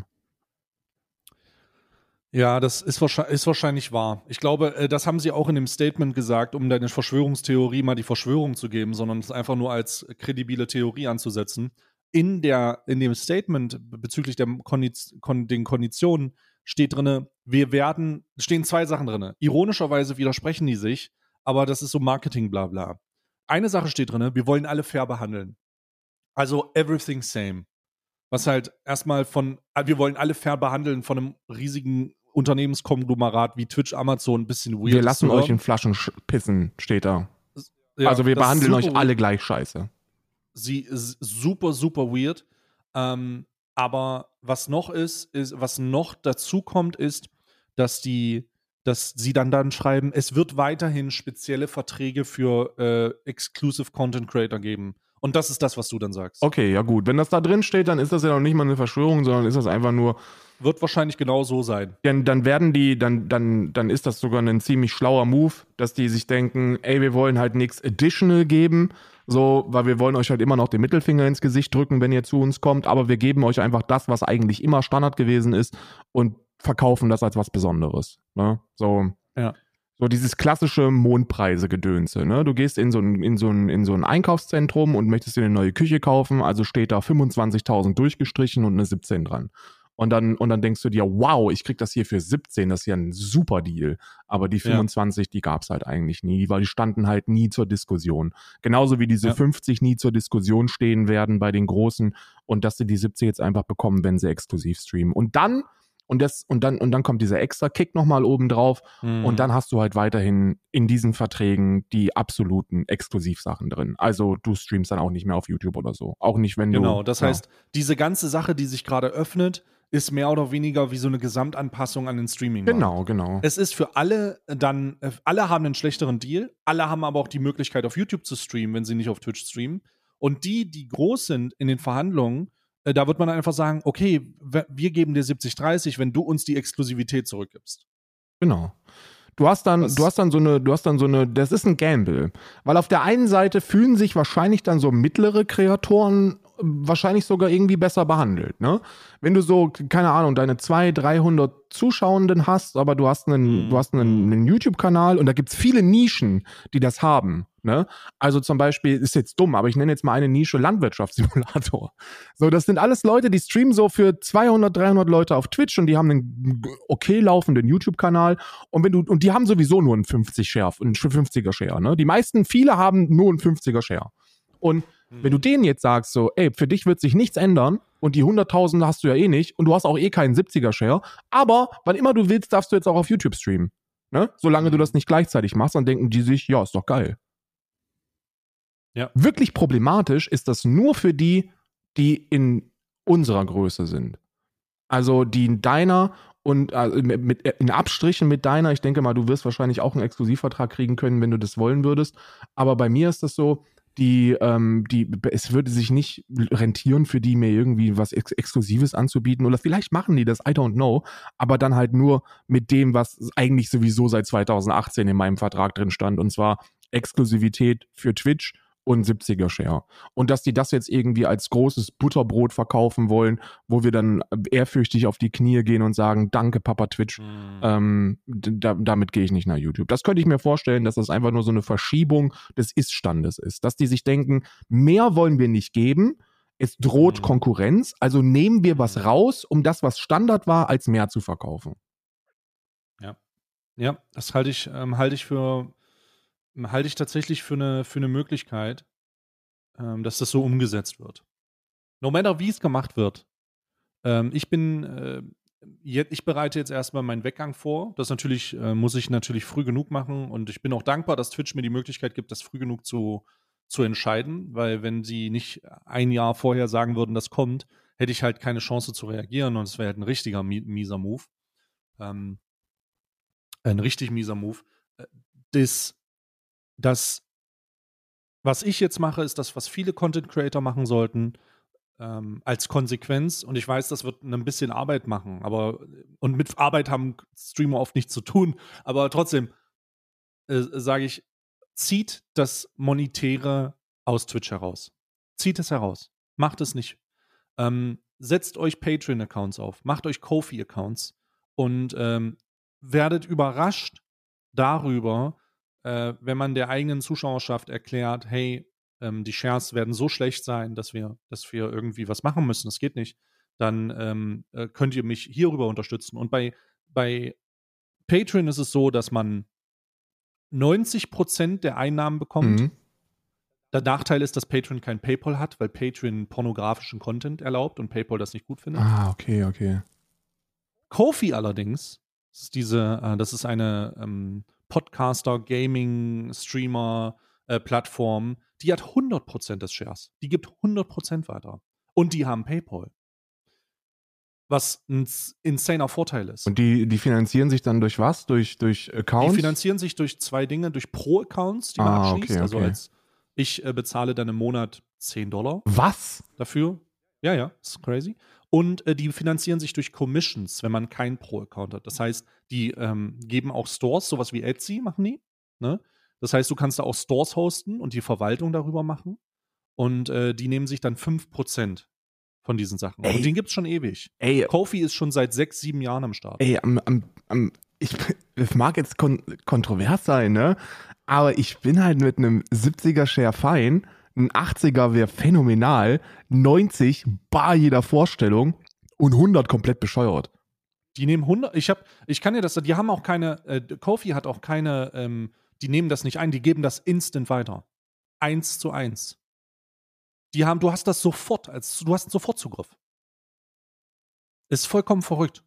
Ja, das ist wahrscheinlich, ist wahrscheinlich wahr. Ich glaube, das haben sie auch in dem Statement gesagt, um deine Verschwörungstheorie mal die Verschwörung zu geben, sondern es einfach nur als kredibile Theorie anzusetzen. In, der, in dem Statement bezüglich der Kondiz- Kon- den Konditionen steht drin, wir werden, stehen zwei Sachen drin. Ironischerweise widersprechen die sich, aber das ist so Marketing, bla bla. Eine Sache steht drin, wir wollen alle fair behandeln. Also everything same. Was halt erstmal von, wir wollen alle fair behandeln von einem riesigen Unternehmenskonglomerat wie Twitch, Amazon, ein bisschen weird. Wir lassen euch in Flaschen sch- pissen, steht da. Ja, also wir behandeln euch weird. alle gleich scheiße. Sie ist super, super weird. Ähm, aber was noch ist, ist, was noch dazu kommt, ist, dass die, dass sie dann dann schreiben, es wird weiterhin spezielle Verträge für äh, Exclusive Content Creator geben. Und das ist das, was du dann sagst. Okay, ja gut. Wenn das da drin steht, dann ist das ja noch nicht mal eine Verschwörung, sondern ist das einfach nur. Wird wahrscheinlich genau so sein. Denn dann werden die, dann, dann, dann ist das sogar ein ziemlich schlauer Move, dass die sich denken, ey, wir wollen halt nichts additional geben, so, weil wir wollen euch halt immer noch den Mittelfinger ins Gesicht drücken, wenn ihr zu uns kommt, aber wir geben euch einfach das, was eigentlich immer Standard gewesen ist und verkaufen das als was Besonderes. Ne? So. Ja. So dieses klassische Mondpreise-Gedönse, ne? Du gehst in so ein, in so ein, in so ein Einkaufszentrum und möchtest dir eine neue Küche kaufen, also steht da fünfundzwanzigtausend durchgestrichen und eine siebzehn dran. Und dann, und dann denkst du dir, wow, ich krieg das hier für siebzehn, das ist ja ein super Deal. Aber die fünfundzwanzig, ja. die gab's halt eigentlich nie, weil die standen halt nie zur Diskussion. Genauso wie diese ja. fünfzig nie zur Diskussion stehen werden bei den Großen und dass sie die siebzig jetzt einfach bekommen, wenn sie exklusiv streamen. Und dann Und, das, und, dann, und dann kommt dieser extra Kick nochmal oben drauf mhm. und dann hast du halt weiterhin in diesen Verträgen die absoluten Exklusivsachen drin. Also du streamst dann auch nicht mehr auf YouTube oder so. Auch nicht, wenn genau, du... Genau, das ja. heißt, diese ganze Sache, die sich gerade öffnet, ist mehr oder weniger wie so eine Gesamtanpassung an den Streaming. Genau, genau. Es ist für alle dann, alle haben einen schlechteren Deal, alle haben aber auch die Möglichkeit auf YouTube zu streamen, wenn sie nicht auf Twitch streamen. Und die, die groß sind in den Verhandlungen, da wird man einfach sagen, okay, wir geben dir siebzig dreißig, wenn du uns die Exklusivität zurückgibst. Genau. Du hast dann, du hast dann so eine, du hast dann so eine, das ist ein Gamble. Weil auf der einen Seite fühlen sich wahrscheinlich dann so mittlere Kreatoren wahrscheinlich sogar irgendwie besser behandelt, ne? Wenn du so, keine Ahnung, deine zweihundert, dreihundert Zuschauenden hast, aber du hast einen, mm. du hast einen, einen YouTube-Kanal und da gibt's viele Nischen, die das haben, ne? Also zum Beispiel, ist jetzt dumm, aber ich nenne jetzt mal eine Nische Landwirtschaftssimulator. So, das sind alles Leute, die streamen so für zweihundert, dreihundert Leute auf Twitch und die haben einen okay laufenden YouTube-Kanal und wenn du, und die haben sowieso nur einen fünfzig Share, einen fünfziger Share, ne? Die meisten, viele haben nur einen fünfziger Share. Und wenn du denen jetzt sagst, so, ey, für dich wird sich nichts ändern und die hunderttausend hast du ja eh nicht und du hast auch eh keinen siebziger-Share, aber wann immer du willst, darfst du jetzt auch auf YouTube streamen. Ne? Solange du das nicht gleichzeitig machst, dann denken die sich, ja, ist doch geil. Ja. Wirklich problematisch ist das nur für die, die in unserer Größe sind. Also die in deiner und äh, mit, in Abstrichen mit deiner, ich denke mal, du wirst wahrscheinlich auch einen Exklusivvertrag kriegen können, wenn du das wollen würdest, aber bei mir ist das so, die, ähm, die, es würde sich nicht rentieren für die, mir irgendwie was Ex- Exklusives anzubieten oder vielleicht machen die das, I don't know, aber dann halt nur mit dem, was eigentlich sowieso seit zweitausendachtzehn in meinem Vertrag drin stand und zwar Exklusivität für Twitch und siebziger Share. Und dass die das jetzt irgendwie als großes Butterbrot verkaufen wollen, wo wir dann ehrfürchtig auf die Knie gehen und sagen, danke Papa Twitch, mhm. ähm, da, damit gehe ich nicht nach YouTube. Das könnte ich mir vorstellen, dass das einfach nur so eine Verschiebung des Ist-Standes ist. Dass die sich denken, mehr wollen wir nicht geben, es droht mhm. Konkurrenz, also nehmen wir was raus, um das, was Standard war, als mehr zu verkaufen. Ja, ja, das halte ich, ähm, halte ich für halte ich tatsächlich für eine, für eine Möglichkeit, ähm, dass das so umgesetzt wird. No matter wie es gemacht wird. Ähm, ich bin, äh, jetzt, ich bereite jetzt erstmal meinen Weggang vor. Das natürlich, äh, muss ich natürlich früh genug machen und ich bin auch dankbar, dass Twitch mir die Möglichkeit gibt, das früh genug zu, zu entscheiden, weil wenn sie nicht ein Jahr vorher sagen würden, das kommt, hätte ich halt keine Chance zu reagieren und es wäre halt ein richtiger mieser Move. Ähm, ein richtig mieser Move. Das Das, was ich jetzt mache, ist das, was viele Content Creator machen sollten, ähm, als Konsequenz. Und ich weiß, das wird ein bisschen Arbeit machen, aber und mit Arbeit haben Streamer oft nichts zu tun. Aber trotzdem, äh, sage ich, zieht das Monetäre aus Twitch heraus. Zieht es heraus. Macht es nicht. Ähm, setzt euch Patreon-Accounts auf. Macht euch Ko-fi-Accounts und ähm, werdet überrascht darüber, äh, wenn man der eigenen Zuschauerschaft erklärt, hey, ähm, die Shares werden so schlecht sein, dass wir, dass wir irgendwie was machen müssen. Das geht nicht. Dann ähm, äh, könnt ihr mich hierüber unterstützen. Und bei, bei Patreon ist es so, dass man neunzig Prozent der Einnahmen bekommt. Mhm. Der Nachteil ist, dass Patreon kein PayPal hat, weil Patreon pornografischen Content erlaubt und PayPal das nicht gut findet. Ah, okay, okay. Ko-fi allerdings, das ist diese, äh, das ist eine ähm, Podcaster, Gaming, Streamer äh, Plattform, die hat hundert Prozent des Shares. Die gibt hundert Prozent weiter. Und die haben PayPal. Was ein insaner Vorteil ist. Und die, die finanzieren sich dann durch was? Durch, durch Accounts? Die finanzieren sich durch zwei Dinge, durch Pro-Accounts, die man Ah, abschließt. okay, Also okay. als ich äh, bezahle dann im Monat zehn Dollar Was? dafür. Ja, ja, ist crazy. Und äh, die finanzieren sich durch Commissions, wenn man keinen Pro-Account hat. Das heißt, die ähm, geben auch Stores, sowas wie Etsy machen die. Ne? Das heißt, du kannst da auch Stores hosten und die Verwaltung darüber machen. Und äh, die nehmen sich dann fünf Prozent von diesen Sachen. Ey. Und den gibt es schon ewig. Ey, Ko-fi ist schon seit sechs, sieben Jahren am Start. ey, am, am, am, ich, es mag jetzt kon kontrovers sein, ne? Aber ich bin halt mit einem siebziger-Share fein, ein achtziger wäre phänomenal, neunzig bar jeder Vorstellung und hundert komplett bescheuert. Die nehmen hundert, ich hab, ich kann dir das, die haben auch keine, äh, Ko-fi hat auch keine, ähm, die nehmen das nicht ein, die geben das instant weiter. Eins zu eins. Die haben, du hast das sofort, als du hast einen Sofortzugriff. Ist vollkommen verrückt.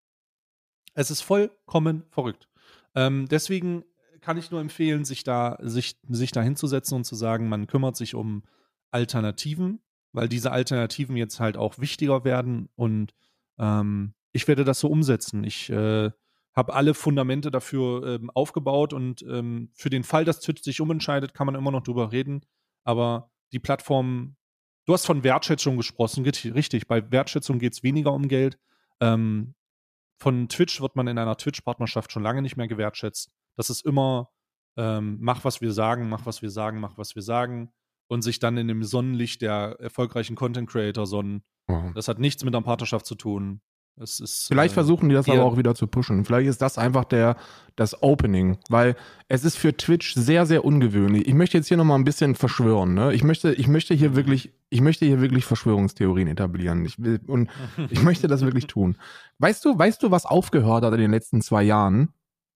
Es ist vollkommen verrückt. Ähm, deswegen kann ich nur empfehlen, sich da, sich, sich da hinzusetzen und zu sagen, man kümmert sich um Alternativen, weil diese Alternativen jetzt halt auch wichtiger werden und ähm, ich werde das so umsetzen. Ich äh, habe alle Fundamente dafür ähm, aufgebaut und ähm, für den Fall, dass Twitch sich umentscheidet, kann man immer noch drüber reden, aber die Plattform, du hast von Wertschätzung gesprochen, richtig, bei Wertschätzung geht es weniger um Geld. Ähm, von Twitch wird man in einer Twitch-Partnerschaft schon lange nicht mehr gewertschätzt. Das ist immer, ähm, mach, was wir sagen, mach, was wir sagen, mach, was wir sagen und sich dann in dem Sonnenlicht der erfolgreichen Content-Creator sonnen. Ja. Das hat nichts mit einer Partnerschaft zu tun. Es ist, Vielleicht äh, versuchen die das eher- aber auch wieder zu pushen. Vielleicht ist das einfach der, das Opening, weil es ist für Twitch sehr, sehr ungewöhnlich. Ich möchte jetzt hier nochmal ein bisschen verschwören. Ne? Ich, möchte, ich, möchte hier wirklich, ich möchte hier wirklich Verschwörungstheorien etablieren. Ich will, und ich möchte das wirklich tun. Weißt du, weißt du, was aufgehört hat in den letzten zwei Jahren?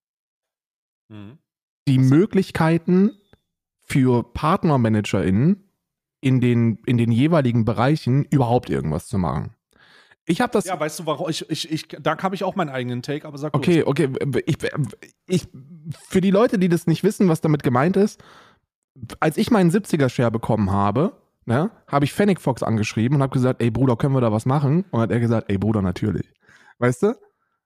Mhm. Die Möglichkeiten für PartnermanagerInnen in den, in den jeweiligen Bereichen überhaupt irgendwas zu machen. Ich habe das. Ja, weißt du, warum? Ich, ich, ich, da habe ich auch meinen eigenen Take, aber sag Okay, los. okay. Ich, ich, für die Leute, die das nicht wissen, was damit gemeint ist, als ich meinen siebziger-Share bekommen habe, ne, habe ich Fennec Fox angeschrieben und habe gesagt, ey Bruder, können wir da was machen? Und hat er gesagt, ey Bruder, natürlich. Weißt du?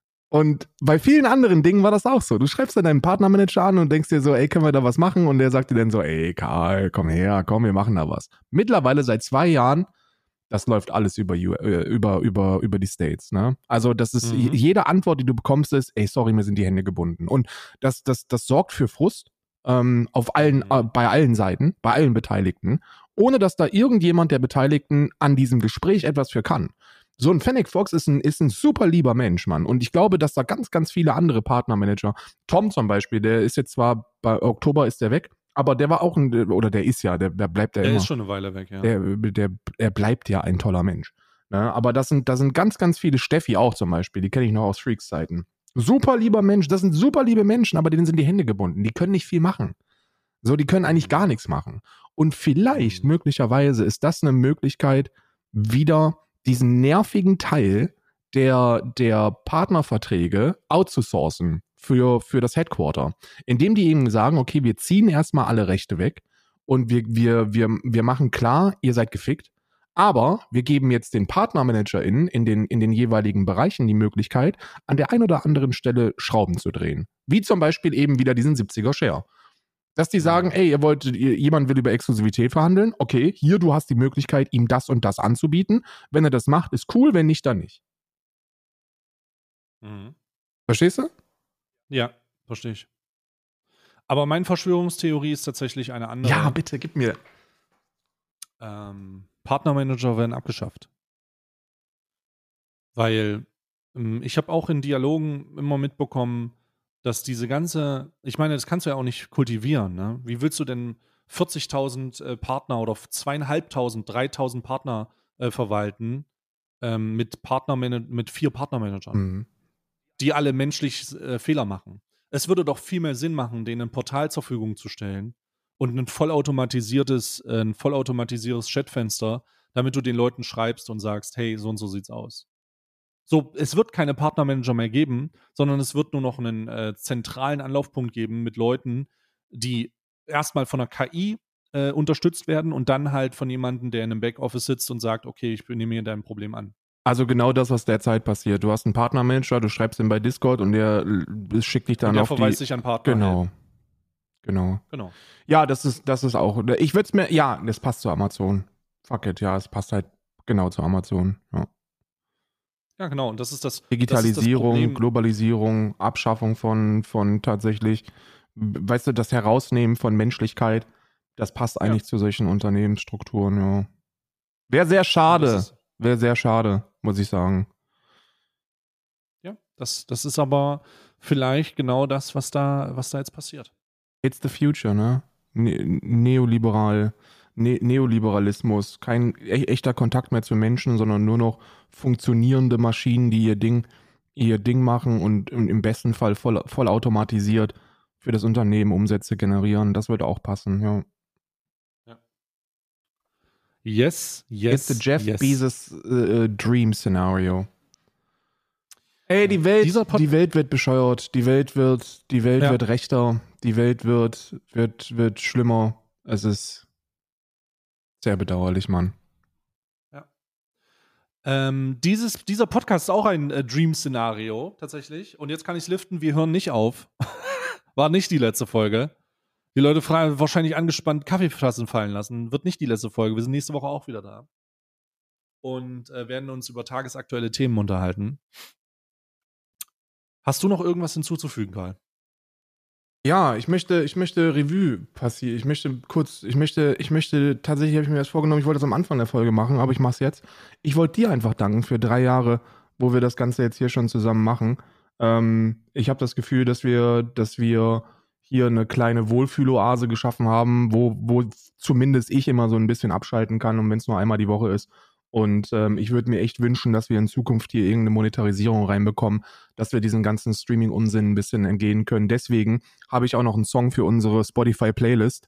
Und bei vielen anderen Dingen war das auch so. Du schreibst dann deinen Partnermanager an und denkst dir so, ey, können wir da was machen? Und der sagt dir dann so, ey Karl, komm her, komm, wir machen da was. Mittlerweile seit zwei Jahren, das läuft alles über, über, über, über die States. Ne? Also das ist, Mhm. jede Antwort, die du bekommst, ist, ey, sorry, mir sind die Hände gebunden. Und das, das, das sorgt für Frust ähm, auf allen, Mhm. äh, bei allen Seiten, bei allen Beteiligten, ohne dass da irgendjemand der Beteiligten an diesem Gespräch etwas für kann. So ein Fennec Fox ist ein, ist ein super lieber Mensch, Mann. Und ich glaube, dass da ganz, ganz viele andere Partnermanager, Tom zum Beispiel, der ist jetzt zwar, bei Oktober ist der weg, aber der war auch ein, oder der ist ja, der, der bleibt ja Der immer. ist schon eine Weile weg, ja. Der, der, er bleibt ja ein toller Mensch. Ne? Aber das sind, da sind ganz, ganz viele, Steffi auch zum Beispiel, die kenne ich noch aus Freaks-Zeiten. Super lieber Mensch, das sind super liebe Menschen, aber denen sind die Hände gebunden. Die können nicht viel machen. So, die können eigentlich gar nichts machen. Und vielleicht, Mhm. möglicherweise, ist das eine Möglichkeit, wieder diesen nervigen Teil der, der Partnerverträge outzusourcen für, für das Headquarter. Indem die eben sagen, okay, wir ziehen erstmal alle Rechte weg und wir, wir, wir, wir machen klar, ihr seid gefickt, aber wir geben jetzt den PartnermanagerInnen in den, in den jeweiligen Bereichen die Möglichkeit, an der einen oder anderen Stelle Schrauben zu drehen. Wie zum Beispiel eben wieder diesen siebziger-Share. Dass die sagen, ey, ihr wollt, ihr, jemand will über Exklusivität verhandeln, okay, hier, du hast die Möglichkeit, ihm das und das anzubieten. Wenn er das macht, ist cool, wenn nicht, dann nicht. Mhm. Verstehst du? Ja, verstehe ich. Aber meine Verschwörungstheorie ist tatsächlich eine andere. Ja, bitte, gib mir. Ähm, Partnermanager werden abgeschafft. Weil ähm, ich habe auch in Dialogen immer mitbekommen, dass diese ganze, ich meine, das kannst du ja auch nicht kultivieren, ne? Wie willst du denn vierzigtausend äh, Partner oder zweitausendfünfhundert, dreitausend Partner äh, verwalten ähm, mit Partnerman- mit vier Partnermanagern, Mhm. die alle menschlich äh, Fehler machen? Es würde doch viel mehr Sinn machen, denen ein Portal zur Verfügung zu stellen und ein vollautomatisiertes, äh, ein vollautomatisiertes Chatfenster, damit du den Leuten schreibst und sagst, hey, so und so sieht's aus. So, es wird keine Partnermanager mehr geben, sondern es wird nur noch einen äh, zentralen Anlaufpunkt geben mit Leuten, die erstmal von der K I äh, unterstützt werden und dann halt von jemandem, der in einem Backoffice sitzt und sagt, okay, ich nehme mir dein Problem an. Also genau das, was derzeit passiert. Du hast einen Partnermanager, du schreibst ihn bei Discord und der äh, schickt dich dann und der auf verweist die... sich an Partner. Genau. Halt. Genau. Genau. Ja, das ist, das ist auch... Ich würde es mir... Ja, das passt zu Amazon. Fuck it, ja, es passt halt genau zu Amazon. Ja. Ja, genau. Und das ist das Digitalisierung, das ist das Globalisierung, Abschaffung von, von tatsächlich, weißt du, das Herausnehmen von Menschlichkeit, das passt eigentlich ja. zu solchen Unternehmensstrukturen, ja. Wäre sehr schade, wäre sehr schade, muss ich sagen. Ja, das, das ist aber vielleicht genau das, was da, was da jetzt passiert. It's the future, ne? Ne- Neoliberal, ne Neoliberalismus, kein e echter Kontakt mehr zu Menschen, sondern nur noch funktionierende Maschinen, die ihr Ding, ihr Ding machen und im besten Fall voll, voll automatisiert für das Unternehmen Umsätze generieren. Das würde auch passen, ja. ja. Yes, yes, It's the Jeff yes. Bezos uh, Dream Scenario. Ey, die Welt, die Welt wird bescheuert, die Welt wird, die Welt ja. wird rechter, die Welt wird, wird, wird schlimmer. Es ist sehr bedauerlich, Mann. Ja. Ähm, dieses, dieser Podcast ist auch ein äh, Dream-Szenario, tatsächlich. Und jetzt kann ich es liften, wir hören nicht auf. War nicht die letzte Folge. Die Leute fragen, wahrscheinlich angespannt Kaffeetassen fallen lassen. Wird nicht die letzte Folge. Wir sind nächste Woche auch wieder da. Und äh, werden uns über tagesaktuelle Themen unterhalten. Hast du noch irgendwas hinzuzufügen, Karl? Ja, ich möchte, ich möchte Revue passieren. Ich möchte kurz, ich möchte, ich möchte, tatsächlich habe ich mir das vorgenommen, ich wollte das am Anfang der Folge machen, aber ich mache es jetzt. Ich wollte dir einfach danken für drei Jahre, wo wir das Ganze jetzt hier schon zusammen machen. Ähm, ich habe das Gefühl, dass wir, dass wir hier eine kleine Wohlfühloase geschaffen haben, wo, wo zumindest ich immer so ein bisschen abschalten kann, und wenn es nur einmal die Woche ist. Und ähm, ich würde mir echt wünschen, dass wir in Zukunft hier irgendeine Monetarisierung reinbekommen, dass wir diesen ganzen Streaming-Unsinn ein bisschen entgehen können. Deswegen habe ich auch noch einen Song für unsere Spotify-Playlist,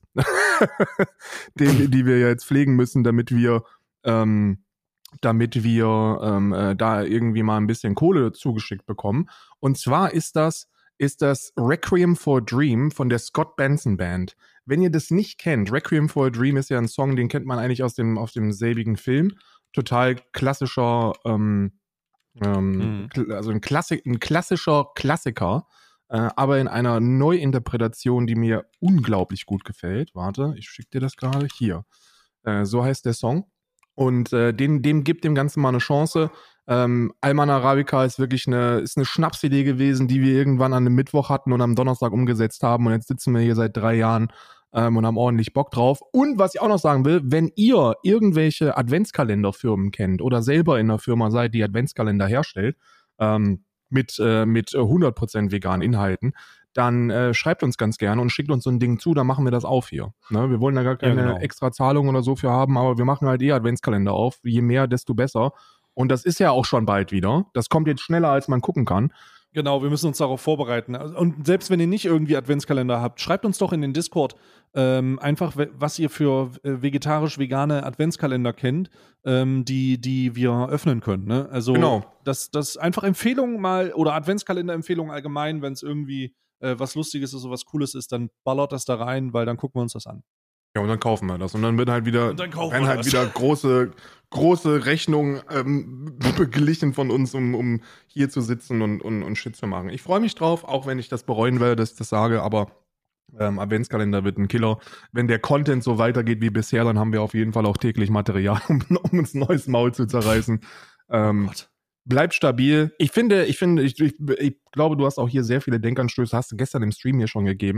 die, die wir jetzt pflegen müssen, damit wir, ähm, damit wir ähm, äh, da irgendwie mal ein bisschen Kohle zugeschickt bekommen. Und zwar ist das, ist das Requiem for a Dream von der Scott Benson Band. Wenn ihr das nicht kennt, Requiem for a Dream ist ja ein Song, den kennt man eigentlich aus dem, aus dem selbigen Film. Total klassischer, ähm, ähm, mhm. also ein, Klassik, ein klassischer Klassiker, äh, aber in einer Neuinterpretation, die mir unglaublich gut gefällt. Warte, ich schicke dir das gerade hier. Äh, so heißt der Song. Und äh, den, dem gibt dem Ganzen mal eine Chance. Ähm, Alman Arabica ist wirklich eine, ist eine Schnapsidee gewesen, die wir irgendwann an einem Mittwoch hatten und am Donnerstag umgesetzt haben. Und jetzt sitzen wir hier seit drei Jahren ähm, und haben ordentlich Bock drauf. Und was ich auch noch sagen will, wenn ihr irgendwelche Adventskalenderfirmen kennt oder selber in einer Firma seid, die Adventskalender herstellt, ähm, mit, äh, mit hundert Prozent veganen Inhalten, dann äh, schreibt uns ganz gerne und schickt uns so ein Ding zu, dann machen wir das auf hier. Ne? Wir wollen da gar keine ja, genau. extra Zahlung oder so für haben, aber wir machen halt eh Adventskalender auf. Je mehr, desto besser. Und das ist ja auch schon bald wieder. Das kommt jetzt schneller, als man gucken kann. Genau, wir müssen uns darauf vorbereiten. Und selbst wenn ihr nicht irgendwie Adventskalender habt, schreibt uns doch in den Discord ähm, einfach, was ihr für vegetarisch-vegane Adventskalender kennt, ähm, die, die wir öffnen können. Ne? Also genau. das, das einfach Empfehlungen mal oder Adventskalender-Empfehlungen allgemein, wenn es irgendwie äh, was Lustiges ist oder was Cooles ist, dann ballert das da rein, weil dann gucken wir uns das an. Ja, und dann kaufen wir das. Und dann wird halt wieder, werden halt wieder große, große Rechnungen ähm, beglichen von uns, um, um hier zu sitzen und, und, und Shit zu machen. Ich freue mich drauf, auch wenn ich das bereuen werde, dass ich das sage, aber ähm, Adventskalender wird ein Killer. Wenn der Content so weitergeht wie bisher, dann haben wir auf jeden Fall auch täglich Material, um, um uns ein neues Maul zu zerreißen. Ähm, oh bleibt stabil. Ich finde, ich finde, ich, ich, ich glaube, du hast auch hier sehr viele Denkanstöße, hast du gestern im Stream hier schon gegeben.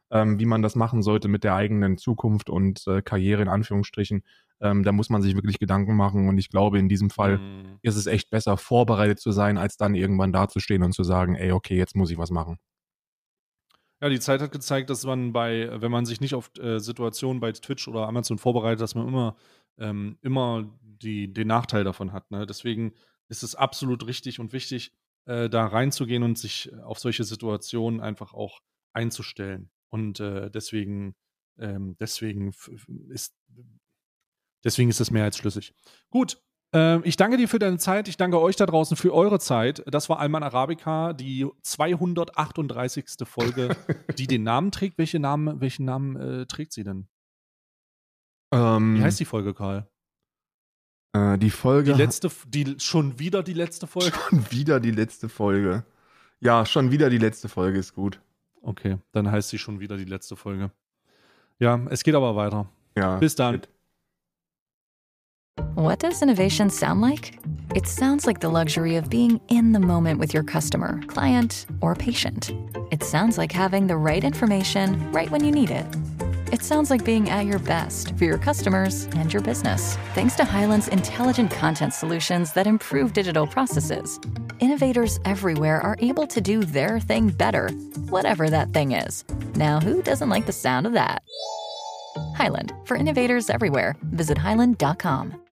ähm, wie man das machen sollte mit der eigenen Zukunft und äh, Karriere in Anführungsstrichen. Ähm, da muss man sich wirklich Gedanken machen und ich glaube, in diesem Fall Mhm. ist es echt besser, vorbereitet zu sein, als dann irgendwann dazustehen und zu sagen, ey, okay, jetzt muss ich was machen. Ja, die Zeit hat gezeigt, dass man bei, wenn man sich nicht auf äh, Situationen bei Twitch oder Amazon vorbereitet, dass man immer, ähm, immer die, den Nachteil davon hat. Ne? Deswegen ist es absolut richtig und wichtig, äh, da reinzugehen und sich auf solche Situationen einfach auch einzustellen. Und äh, deswegen, ähm, deswegen f- f- ist, deswegen ist es mehr als schlüssig. Gut. Ähm, ich danke dir für deine Zeit. Ich danke euch da draußen für eure Zeit. Das war Alman Arabica, die zweihundertachtunddreißigste Folge, die den Namen trägt. Welche Namen, welchen Namen äh, trägt sie denn? Ähm, Wie heißt die Folge, Karl? äh, die Folge. Die letzte, die, schon wieder die letzte Folge? Schon wieder die letzte Folge. Ja, schon wieder die letzte Folge ist gut. Okay, dann heißt sie schon wieder die letzte Folge. Ja, es geht aber weiter. Ja. Bis dann. shit. What does innovation sound like? It sounds like the luxury of being in the moment with your customer, client, or patient. It sounds like having the right information right when you need it. It sounds like being at your best for your customers and your business. Thanks to Highland's intelligent content solutions that improve digital processes, innovators everywhere are able to do their thing better, whatever that thing is. Now, who doesn't like the sound of that? Highland, for innovators everywhere. Visit highland dot com.